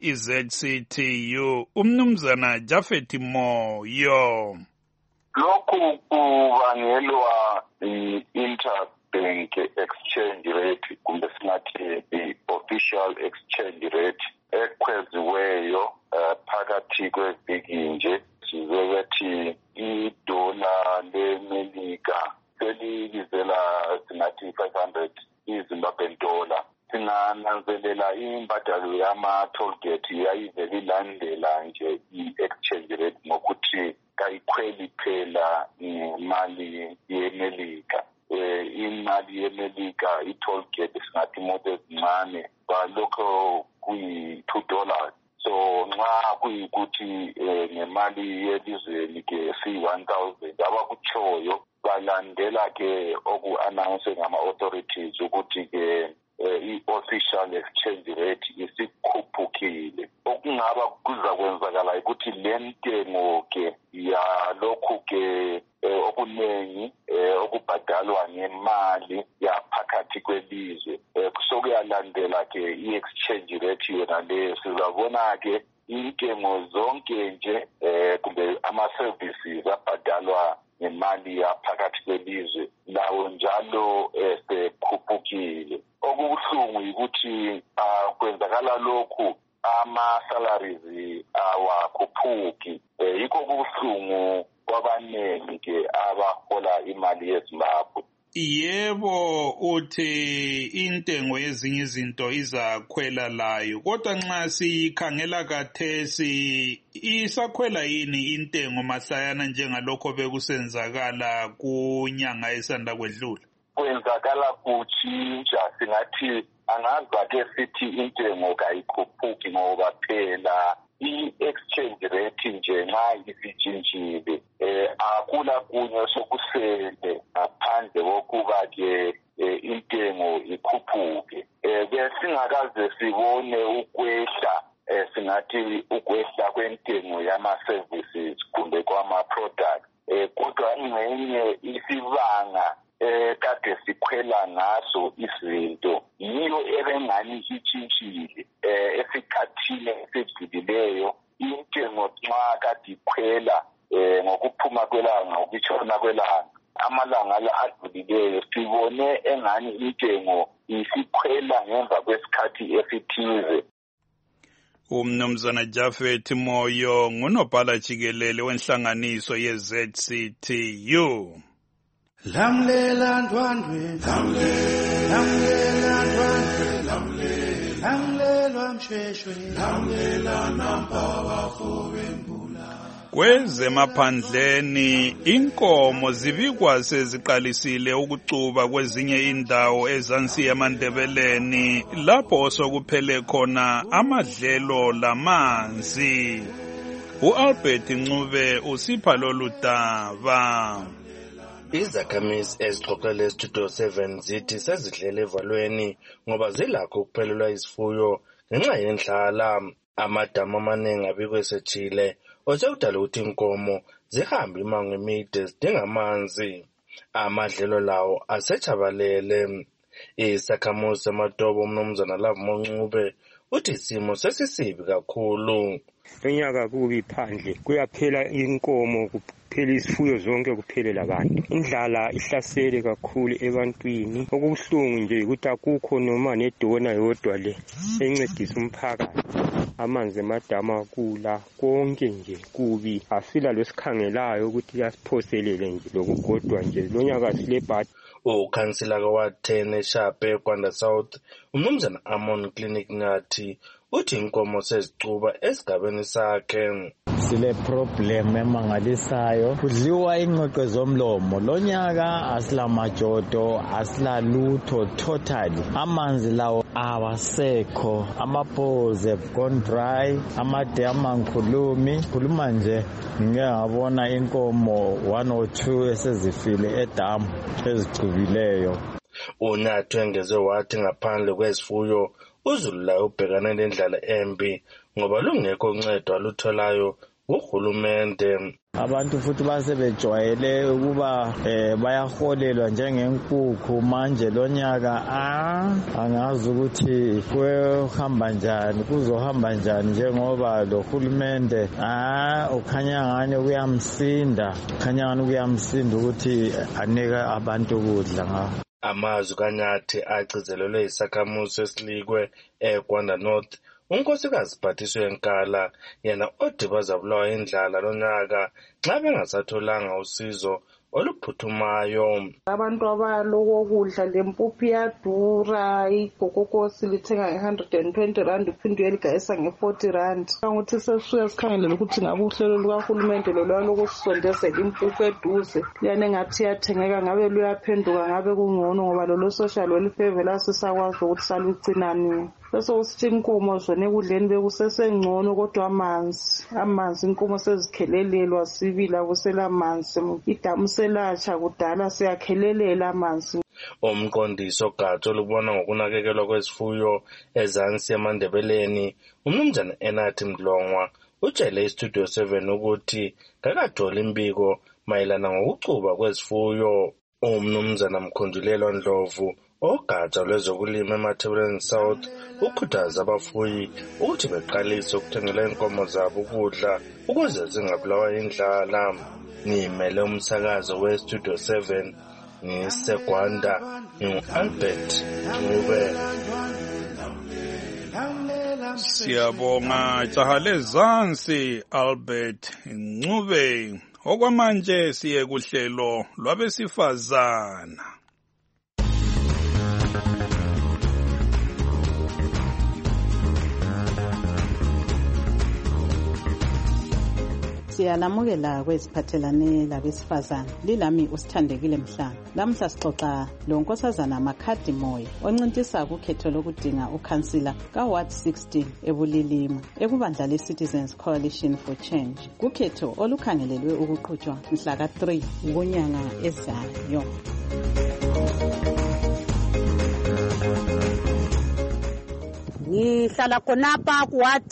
[SPEAKER 4] iZCTU umnumzana Jafet Moyo.
[SPEAKER 12] Lokhu kubangelwa i-interbank exchange rate kumbe singathi i-official exchange rate ekhweziweyo phakathi kweviki nje. Sizobethi idola leMelika selibizela singathi 500 Zimbabwean dollar. Singananzelela imbadalo yama-toll gate yayivele ilandela nje i-exchange rate ngokuthi kayikhweli phela imali yeMelika. Imali yeMelika i-toll gate singathi imoto ezincane balokho kuyi-$2. So nxa kuyikuthi ngemali yelizweni ke si-1,000 abakutshoyo balandela ke oku-announce ngama-authorities ukuthi ke i-official exchange rate isikhuphukile. Okungaba kuzakwenzakala ukuthi le ntengo ke yalokhu ke okuningi okubhadalwa ngemali yaphakathi kwelizwe sokuyalandela ke i-exchange rate yona leyo. Sizabona ke intengo zonke nje kumbe ama-services abhadalwa ngemali yaphakathi kwelizwe lawo njalo sekhuphukile. Okubuhlungu ukuthi kwenzakala lokhu ama-salaries awakhuphuki. Yikho kubuhlungu kwabaningi ke abahola imali yeZimbabwe.
[SPEAKER 4] Yebo, uthi intengo yezinye izinto izakhwela layo, kodwa nxa sikhangela kathesi isakhwela yini intengo mahlayana njengalokho bekusenzakala kunyanga esanda kwedlula?
[SPEAKER 12] kwenzakala kutshintsha singathi angaza-ke sithi intengo kayikhuphuki ngoba phela i-exchange rate nje nxa isitshintshile akula kunye sokusele ngaphandle kokuba-ke intengo ikhuphuke. Besingakaze sibone ukwehla singathi ukwehla kwentengo yama-services kumbe kwama-products kodwa ingxenye isibanga kade sikhwela ngaso izinto yiyo ebengani itshintshile esikhathini esedlulileyo. Intengo nxa kade ikhwela ngokuphuma kwelanga ngokutshona kwelanga amalanga la adlulileyo sibone engani intengo isikhwela ngemva kwesikhathi esithize.
[SPEAKER 4] Umnumzana Jafet Moyo ngunobhala jikelele wenhlanganiso ye-ZCTU.
[SPEAKER 14] Lamlela ndwandwe, lamlela ndwandwe, lamlela msheshwe, lamlela nampa bafobe mbula.
[SPEAKER 4] Kwezemaphandleni inkomo zibikwa seziqalisile ukucuba kwezinye indawo ezansi yamandebeleni lapho osokuphele khona amadlelo lamanzi. U-Albert Ncube usipha lolu daba.
[SPEAKER 15] Izakhamizi ezixoxele eStudio 7 zithi sezidlele evalweni ngoba zilakho ukuphelelwa izifuyo ngenxa yendlala. Amadamu amaningi abikwe sejile osekudala ukuthi inkomo zihambe imango emide zidinga amanzi. Amadlelo lawo asechabalele. Isakhamuzi semadobo umnumzana Lavo Ncube uthi isimo sesisibi kakhulu.
[SPEAKER 16] Lonyaka kubi phandle kuyaphela inkomo kuphela izifuyo zonke kuphelela abantu. Indlala ihlasele kakhulu ebantwini. Okubuhlungu nje ukuthi akukho noma nedona yodwa le encedisa umphakathi. Amanzi emadamu akula konke nje kubi. Asila lesikhangelayo ukuthi yasiphoselele nje lokugodwa nje lonyaka silebhadi.
[SPEAKER 15] Ukhansila kaWard 10 eShape Kwanda South umnumzana Amon Clinic ngathi uthi inkomo sezicuba esigabeni sakhe.
[SPEAKER 17] Sile problem emangalisayo kudliwa ingqoqo zomlomo lonyaka asila majodo asila lutho totally. Amanzi lawo awasekho, amaphoze gone dry, amade amankhulumi khuluma nje ngeke ngabona inkomo 1 or 2 esezifile edamu ezicubileyo.
[SPEAKER 15] Unathi engeze wathi ngaphandle kwezifuyo uZulu la ubhekana nendlala embi ngoba lungekho uncedo alutholayo uhulumende.
[SPEAKER 17] Abantu futhi basebejwayele ukuba bayaholelwa njengenkukhu manje lonyaka angazi ukuthi kuhamba njani kuzohamba njani njengoba lo hulumende ukhanya ngani kuyamsinda ukuthi anike abantu ukudla ngawo.
[SPEAKER 15] Amazwi kaNyathi agcizelelwe isakhamuzi esilikwe eGwanda North unkosikazi Phathiswe Nkala yena odibaza bulawa indlala lonyaka nxa bengasatholanga usizo oluphuthumayo.
[SPEAKER 18] Abantu abaloko kudla lempuphu iyadura, igogokhosi lithenga nge120 rand uphinde uyeligayisa nge40 rand. Ukuthi sesisuke sikhangelele ukuthi ngabe uhlelo lukahulumende lolwaloko sisondezela impuphu eduze liyane ngathi iyathengeka ngabe luyaphenduka ngabe kungcono ngoba lolo social welfare vela sisakwazi ukuthi salugcinani. Bese usithi inkomo zona ekudleni bekusesengcono kodwa amanzi inkomo sezikhelelelwa sibila kusela amanzi idamu selatsha kudala siyakhelelela amanzi.
[SPEAKER 15] Umqondisi ogatsha olubona ngokunakekelwa kwezifuyo ezansi emandebeleni umnumzana Enathi Mdlongwa utshele iStudio 7 ukuthi kakathola imbiko mayelana ngokucuba kwezifuyo. Umnumzana Mkhondulelo Ndlovu ogatsha lwezokulima eMathebeleni South ukhuthaza abafuyi ukuthi beqalise ukuthengela inkomo zabo ukudla ukuze zingabulawa indlala. Ngimele umsakazo weStudio 7 ngiseGwanda ngu-Albert Ncube.
[SPEAKER 4] Siyabonga Jahale Zansi Albert Ncube. Okwamanje siye kuhlelo lwabesifazana.
[SPEAKER 3] Siyalamukela kweziphathelane labesifazana. Lilami usithandekile Mhlanga. Lamhla sixoxa lonkosazana Makhadimoyo oncintisa kukhetho lokudinga ukhansila kaWard 16 eBulilima ekubandla leCitizens Coalition for Change. Kukhetho olukhangelelwe ukuqhutshwa mhla ka-3 kunyanga ezayo.
[SPEAKER 19] Ngihlala khonapha kuWard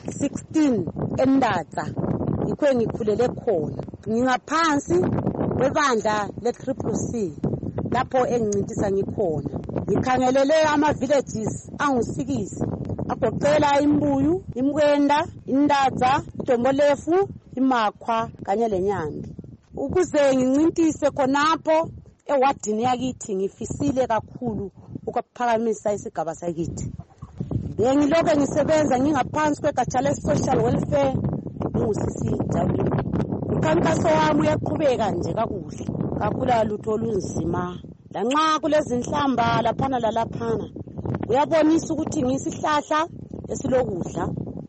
[SPEAKER 19] 16 eNdatsa. Yikho ngikhulele khona. Ngingaphansi kwebandla leCCC lapho engincintisa ngikhona. Ngikhangelele ama-villages angu-6 agoqela Imbuyu, Imkwenda, Indatsa, Dombolefu, Imakhwa kanye leNyambi. Ukuze ngincintise khonapho ewadini yakithi ngifisile kakhulu ukuphakamisa isigaba sakithi. Bengiloke ngisebenza ngingaphansi kwegatsha le-social welfare ngusisi Jabulile. Umkhankaso wami uyaqhubeka nje kakuhle. Kakula lutho olunzima. Lanxa kulezinhlamba laphana lalaphana. Uyabonisa ukuthi ngisihlahla esilokudla.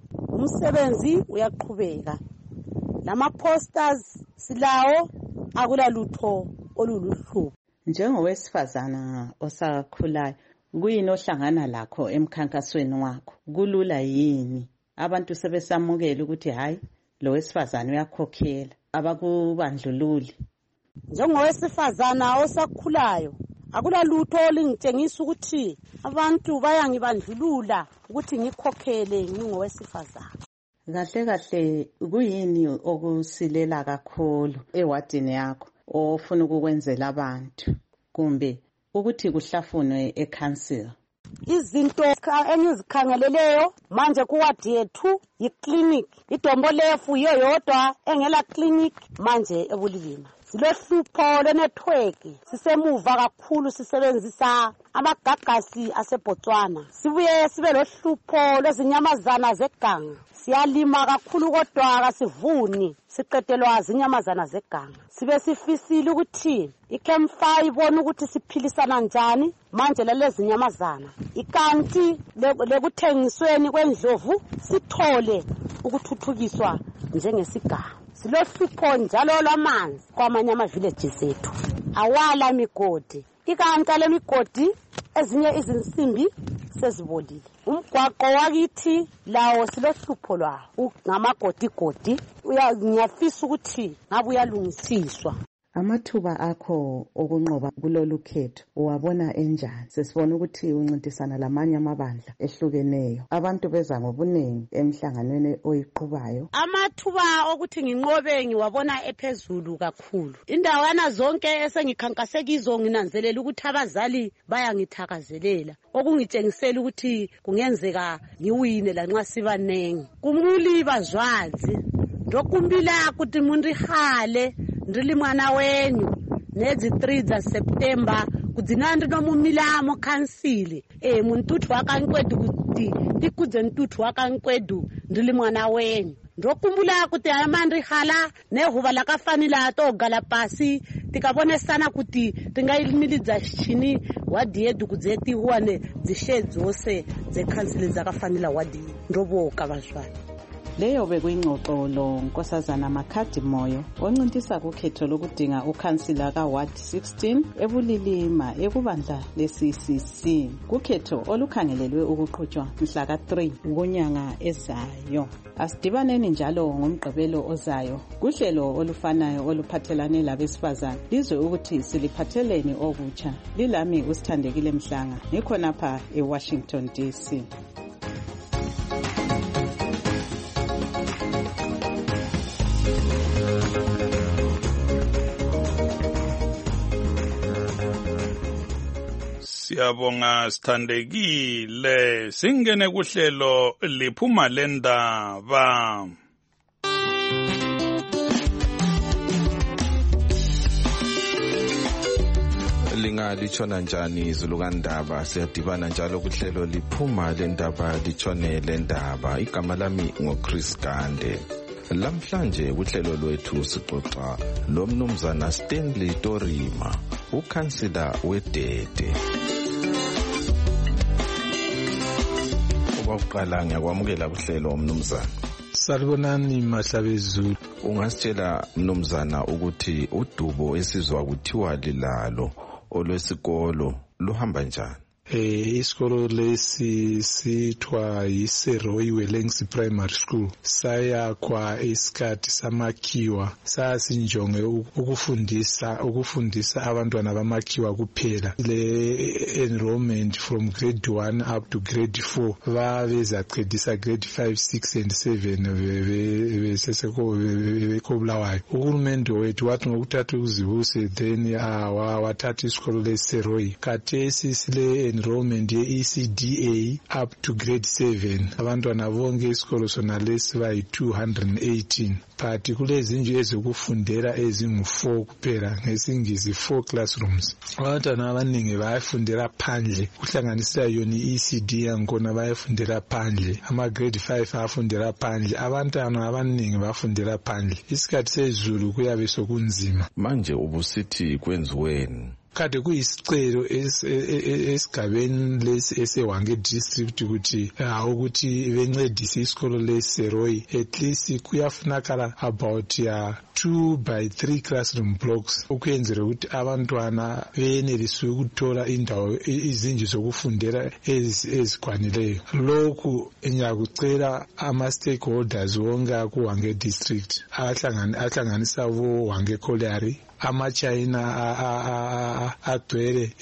[SPEAKER 19] Umsebenzi uyaqhubeka. Lama posters silawo akula lutho oluluhlupho.
[SPEAKER 3] Njengowesifazana osakhulayo, kuyini ohlangana lakho emkhankasweni wakho? Kulula yini? Abantu sebesamukela ukuthi hayi lo wesifazana uyakhokhela, abakubandlululi.
[SPEAKER 19] Njengowesifazana osakhulayo, akula lutho olingitshengisa ukuthi abantu bayangibandlulula ukuthi ngikhokhele ngingowesifazana.
[SPEAKER 3] Kahle kahle, kuyini okusilela kakhulu ewadini yakho ofuna ukukwenzela abantu kumbe ukuthi kuhlafunwe ecouncil?
[SPEAKER 19] Izinto engizikhangeleleyo manje kuwadi yethu yiclinic. Idombolefu iyo yodwa engela clinic manje eBulilima. Silohlupho lwenetwork, sisemuva kakhulu sisebenzisa amagagasi aseBotswana. Sibuye sibe lohlupho lwezinyamazana zeganga. Siyalima kakhulu kodwa kasivuni, siqedelwa zinyamazana zeganga. Sibe sifisile ukuthi iCamp5 ibona ukuthi siphilisana njani manje lalezi nyamazana. Ikanti lekuthengisweni kwendlovu sithole ukuthuthukiswa njengesigaba. Silohlupho njalo lwamanzi kwamanye ama-villages ethu. Awala migodi. Ikanti le migodi ezinye izinsimbi sezibolile. Umgwaqo wakithi lawo silohlupho lwawo ngamagodigodi. Ngiyafisa ukuthi ngabe uyalungisiswa.
[SPEAKER 3] Amathuba akho okunqoba kulolu khetho uwabona enjani? Sesibona ukuthi uncintisana lamanye amabandla ehlukeneyo. Abantu beza ngobuningi emhlanganweni oyiqubayo.
[SPEAKER 19] Amathuba okuthi nginqobe ngiwabona ephezulu kakhulu. Indawana zonke esengikhankase kizo nginanzelela ukuthi abazali bayangithakazelela. Okungitshengisela ukuthi kungenzeka ngiwine lanxa sibanengi. Kumuli bazwazi. Ndokumbila kuti mundihale ndili mwana wenyu nezi 3 za September kudzinandi nomumila mo kansile muntuthu wakankwedu kuti tikudze ntuthu wakankwedu ndili mwana wenyu. Ndokumbula kuti amandrihala nehuva lakafanila togala pasi tikabonesana kuti tingayimilidza chini wadi yedu kudzeti huwane dzishe dzose dzekhansile dzakafanila wadi ndoboka bazwani.
[SPEAKER 3] Leyo bekuyingxoxo lo nkosazana Makhadimoyo oncintisa kukhetho lokudinga ukhansila kaWard 16 eBulilima ekubandla leCCC. Kukhetho olukhangelelwe ukuqhutshwa mhla ka-3 kunyanga ezayo. Asidibaneni njalo ngomgqibelo ozayo kuhlelo olufanayo oluphathelane labesifazana lizwe ukuthi siliphatheleni okutsha. Lilami usithandekile Mhlanga ngikhonapha eWashington DC.
[SPEAKER 4] Siyabonga sithandekile. Singene kuhlelo liphuma lendaba.
[SPEAKER 20] Litshona njani izulu kandaba? Siyadibana njalo kuhlelo liphuma lendaba litshone lendaba. Igama lami ngoChris Gande. Lamhlanje kuhlelo lwethu sixoxa lo mnumzana Stanley Torima, ukhansila weDede. Okokuqala ngiyakwamukela kuhlelo mnumzana.
[SPEAKER 21] Salibonani Mahlabezulu.
[SPEAKER 20] Ungasitshela mnumzana ukuthi udubo esizwa kuthiwa lilalo olwesikolo luhamba njani?
[SPEAKER 21] Isikolo lesi sithiwa yiSeroyi Wellings Primary School. Sayakhwa isikhathi samakhiwa. Sasinjonge ukufundisa abantwana bamakhiwa kuphela. Le enrollment from grade 1 up to grade 4 babezaqedisa grade 5, 6 and 7 bekobulawayo. Uhulumende wethu wathi ngokuthatha ukuzibuse then wathatha isikolo leSeroyi. Khathesi sile enrollment ye-ECDA up to grade 7. Abantwana bonke isikolo sona lesi bayi-218. But kulezindlu ezokufundela ezingu-4 kuphela, ngesingisi 4 classrooms. Abantwana abaningi bayafundela phandle, kuhlanganisa yona i-ECD yakhona bayafundela phandle. Ama-grade 5 ayafundela phandle. Abantwana abaningi bafundela phandle. Isikhathi sezulu kuyabe sokunzima.
[SPEAKER 20] Manje ubusithi kwenziweni?
[SPEAKER 21] Kade kuyisicelo esigabeni lesi eseWange district ukuthi bencedise isikolo leSeroyi. At least kuyafunakala about 2 by 3 classroom blocks ukwenzela ukuthi abantwana benelise ukuthola izindlu zokufundela ezikwanileyo. Lokhu ngiyakucela ama-stakeholders wonke akuWange district ahlanganisa Wange Colliery, ama-China agcwele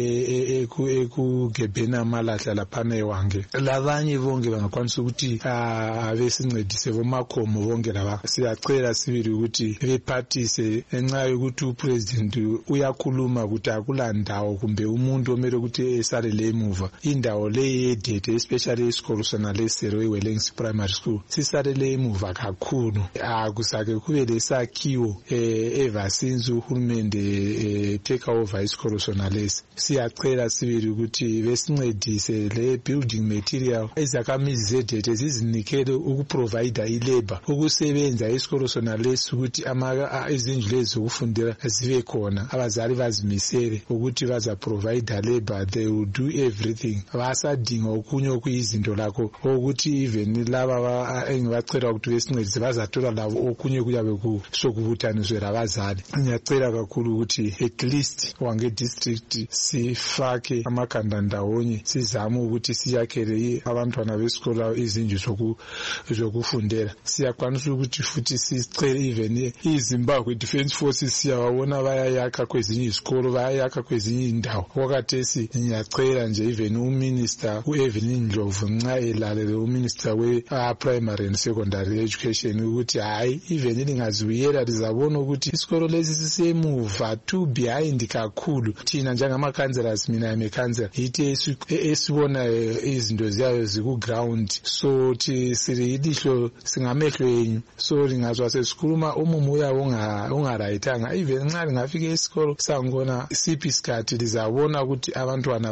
[SPEAKER 21] ekugebheni amalahla laphana eWange. Labanye bonke bangakwanisa ukuthi besincedise bomakhomo bonke laba. Siyacela sibili ukuthi bephathise ngenxa yokuthi upresident uyakhuluma ukuthi akulandawo kumbe umuntu omele ukuthi esalele emuva. Indawo le yedede especially isikolo sona leSeroyi Wellings Primary School sisalele emuva kakhulu. Akusake kube lesakhiwo evasinzu uhulumende take over isikolo sona lesi. Siyacela sibili ukuthi besincedise le building material ezakhamizi zedede zizinikele ukuprovide ilabor ukusebenza isikolo sona lesi ukuthi izindlu lezi zokufundela zibe khona. Abazali bazimisele ukuthi bazaprovide labor, they will do everything. Basadinga okunye okuyizinto lakho ukuthi even laba engibacela ukuthi besincedise bazathola labo okunye kuyabe kusokubuthaniswe labazali. Ngiyacela kakhulu ukuthi at least Wange district sifake amakhanda ndawonye sizame ukuthi siyakhele abantwana besikolo izindlu zokufundela. Siyakwanisa ukuthi futhi sicele even iZimbabwe Defence Forces siyabona bayayakha kwezinye izikolo, bayayakha kwezinye indawo. Wakhathesi ngiyacela nje even uMinister uEvelyn Ndlovu nxa elalele uMinister we-Primary and Secondary Education ukuthi hayi even lingazibuyela lizabona ukuthi isikolo lesi sisemuva too behind kakhulu. Thina njengamakhanselazi, mina yimekhansela yithi esibona izinto ziyayo ziku-ground, so thi sililihlo singamehlo enyu, so lingazwa sesikhuluma umumo uyabe ungarayithanga. Even nxa lingafika esikolo sangibona siphi isikhathi lizabona ukuthi abantwana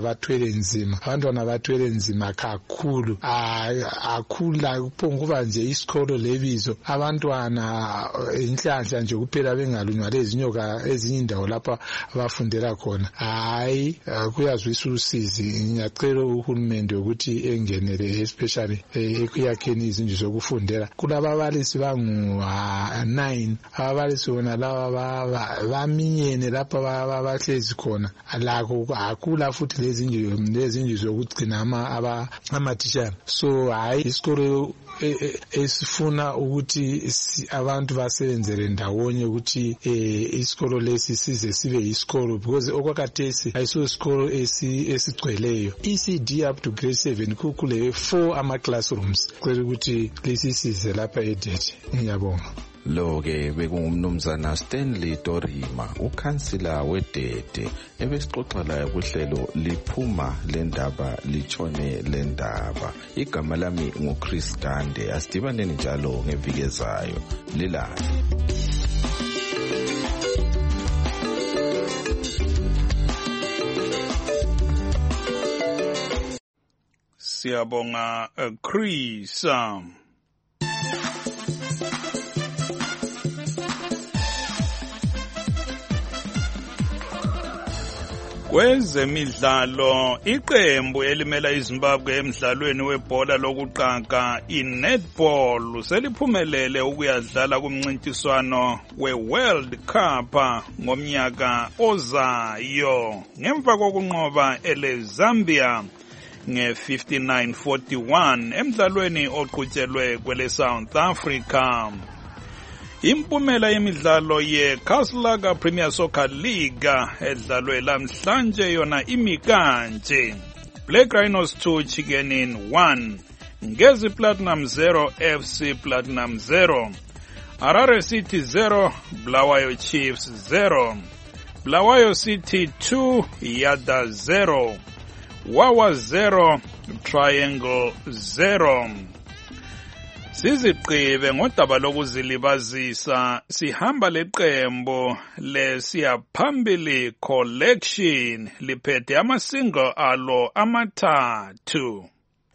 [SPEAKER 21] bathwele nzima kakhulu. Akhula kuphonguba nje isikolo lebizo, abantwana inhlanhla nje kuphela bengalunywa lezinyoka ezinye indawo lapha abafundela khona. Hayi kuyazwisa usizi. Ngiyacela uhulumende ukuthi engenele especially ekuyakheni izindlu zokufundela. Kulababalisi bangu-9 ababalisi bona laba baminyene lapha bahlezi khona. Lakho akula futhi lezindlu zokugcina amatishara. So hayi isikolo esifuna ukuthi abantu basebenzele ndawonye ukuthi isikolo lesi size sibe yisikolo, because okwakhathesi ayiso isikolo esigcweleyo. ECD up to grade 7 kukule 4 ama-classrooms. Kwele ukuthi lesi size lapha edede. Ngiyabonga.
[SPEAKER 20] Lo-ke bekungumnumzana Stanley Dorima, ukhansila wedede, ebesixoxa laye kuhlelo liphuma lendaba litshone lendaba. Igama lami nguChris Gande. Asidibaneni njalo ngeviki ezayo. Lilani.
[SPEAKER 4] Siyabonga Chris. Kwezemidlalo, iqembu elimela iZimbabwe emidlalweni webhola lokuqanka i-netball seliphumelele ukuyadlala kumncintiswano we-World Cup ngomnyaka ozayo ngemva kokunqoba ele-Zambia nge-59-41 emdlalweni oqhutyelwe kwele South Africa. Impumela yemidlalo ye-Caselaga Premier Soccer League edlalwe lamhlanje yona imi kanje. Black Rhinos 2 Chicken 1, Ngezi Platinum 0 FC Platinum 0, Harare City 0 Bulawayo Chiefs 0, Bulawayo City 2 Yada 0, Wawa 0 Triangle 0. Siziqive ngodaba lokuzilibazisa sihamba leqembu leSiyaphambili Collection liphethe amasingle alo amathathu.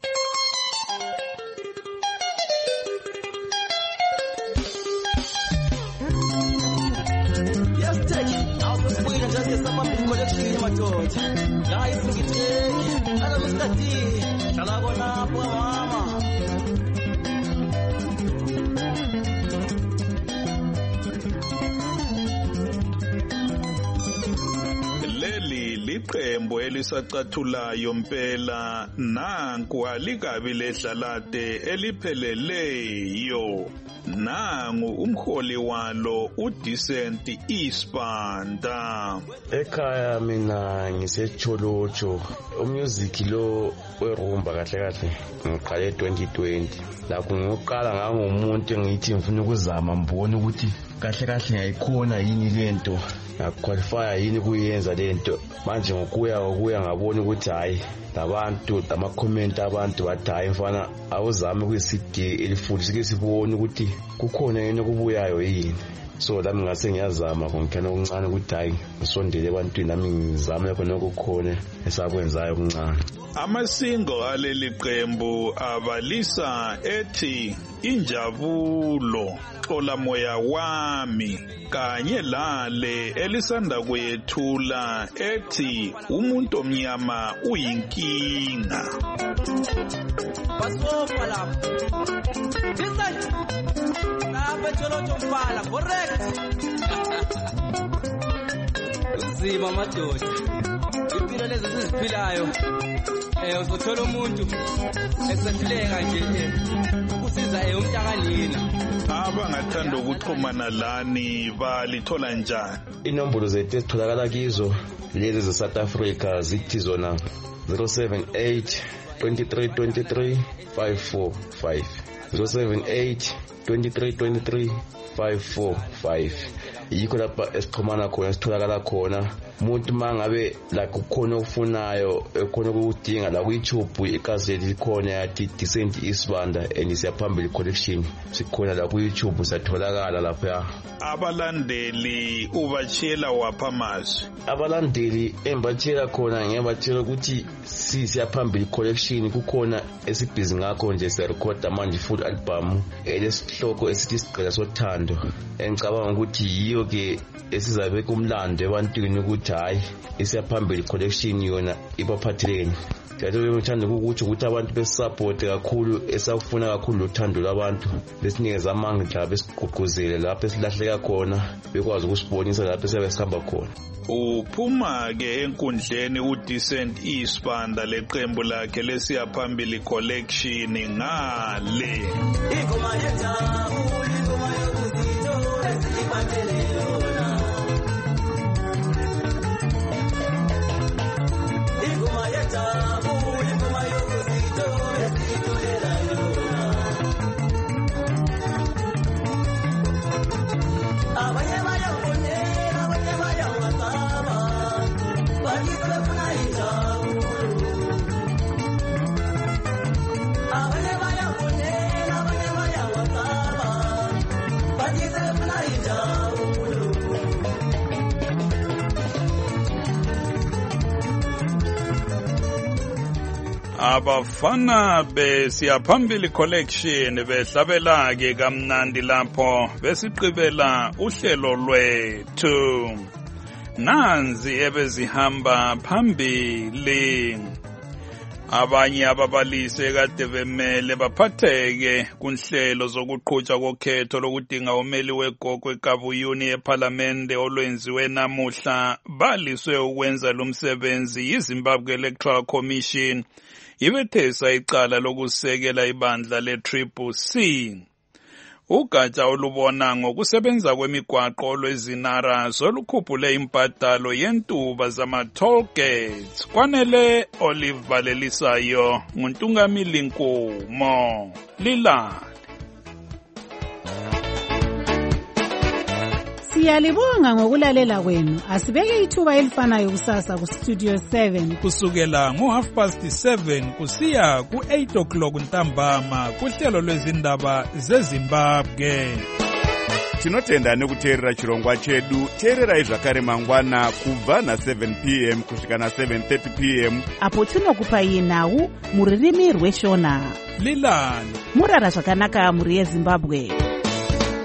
[SPEAKER 4] Iqembu elisacathulayo mpela nanku alikabi ledlalade elipheleleyo. Nangu umholi walo uDecent Isibanda.
[SPEAKER 6] Ekhaya mina ngisecholocho. Umusic lo werumba kahle kahle ngiqale 2020. Lapho ngiqala ngangomuntu engithi ngifuna ukuzama mbone ukuthi kahle kahle ngayikhona yini lento. Qualify yini kuyenza lento manje ngokuya ngabona ukuthi hayi labantu ama-comment abantu bathi hayi mfana awuzame kwi-CD elifuthi sike sibone ukuthi kukhona yini okubuyayo yini. So lami ngase ngiyazama konkhana okuncane ukuthi hayi ngisondele ebantwini nami ngizame khona okukhona esakwenzayo okuncane.
[SPEAKER 4] Amasingo aleli qembu abalisa ethi Injabulo, Xola Moya Wami, kanye lale elisanda kuyethula ethi Umuntu Omnyama Uyinkinga.
[SPEAKER 22] Basofa lapho. Lapha Jolojo Mfala, correct. Uzima madoda. Impilo lezi siziphilayo. Uzothola umuntu esehleka nje ukusiza umntakanina.
[SPEAKER 4] Abangathanda ukuxhumana lani balithola njani?
[SPEAKER 6] Inombolo zethu ezitholakala kizo lezi ze-South Africa zithi zona 078 2323 545 078 2323 545. Yikho lapha esixhumana khona esitholakala khona. Umuntu mangabe la kukhona okufunayo ekhona ukudinga la ku-YouTube ikazeli likhona yathi Decent Isibanda and Siyaphambili Collection sikhona la ku-YouTube satholakala lapha.
[SPEAKER 4] Abalandeli ubachela wapha mazwi?
[SPEAKER 6] Abalandeli embatshela khona ngiyabatshela ukuthi Siyaphambili Collection kukhona esibhizi ngakho nje siyarekhoda manje full album elesihloko esithi Sigqila Sothando. Engicabanga ukuthi yiyo ke esizabe kumlando ebantwini ukuthi hayi Siyaphambili Collection yona ibaphatheleni. Ngiyacela ngithanda ukuthi abantu besisupport kakhulu esakufuna kakhulu lothando labantu besinikeza amandla besigqugquzele lapho esilahleka khona bekwazi ukusibonisa lapho esiyabe sihamba khona.
[SPEAKER 4] Uphuma ke enkundleni uDecent Isibanda leqembu lakhe leSiyaphambili Collection ngale.
[SPEAKER 22] Ingoma yethu, ingoma yokuzitho esiphathelelona. Ingoma yethu, ingoma yokuzitho esiphathelelona. Abanye bayafonela, abanye bayawataba. Bakithi befuna injabulo. Abanye bayafonela, abanye bayawataba. Bakithi befuna injabulo.
[SPEAKER 4] Abafana beSiyaphambili Collection behlabela ke kamnandi lapho besiqibela uhlelo lwethu. nanzi ebezihamba phambili. Abanye ababalisi ekade bemele baphatheke kunhlelo zokuqhutshwa kokhetho lokudinga umeli weGogwe Kabuyuni ePhalamende olwenziwe namuhla baliswe ukwenza lo msebenzi yiZimbabwe Electoral Commission ibethesa icala lokusekela ibandla le-CCC. Ugatsha olubona ngokusebenza kwemigwaqo lwezinara solukhuphule imbadalo yentuba zama-toll gates. Kwanele Olive Valelisayo nguNtungamili Nkomo Lilali.
[SPEAKER 7] Siyalibonga ngokulalela kwenu. Asibeke ithuba elifanayo kusasa ku Studio 7
[SPEAKER 4] kusukela ngo7:30 kusiya ku8 o'clock ntambama kuhlelo lwezindaba zeZimbabwe.
[SPEAKER 1] Tinotenda nekuteerera chirongwa chedu. Teererai zvakare mangwana kubva na7 p.m. kusvika na7:30 p.m.
[SPEAKER 7] apo tinokupai nhau muririmi rweshona.
[SPEAKER 4] Lilali
[SPEAKER 7] murara zvakanaka muri yeZimbabwe.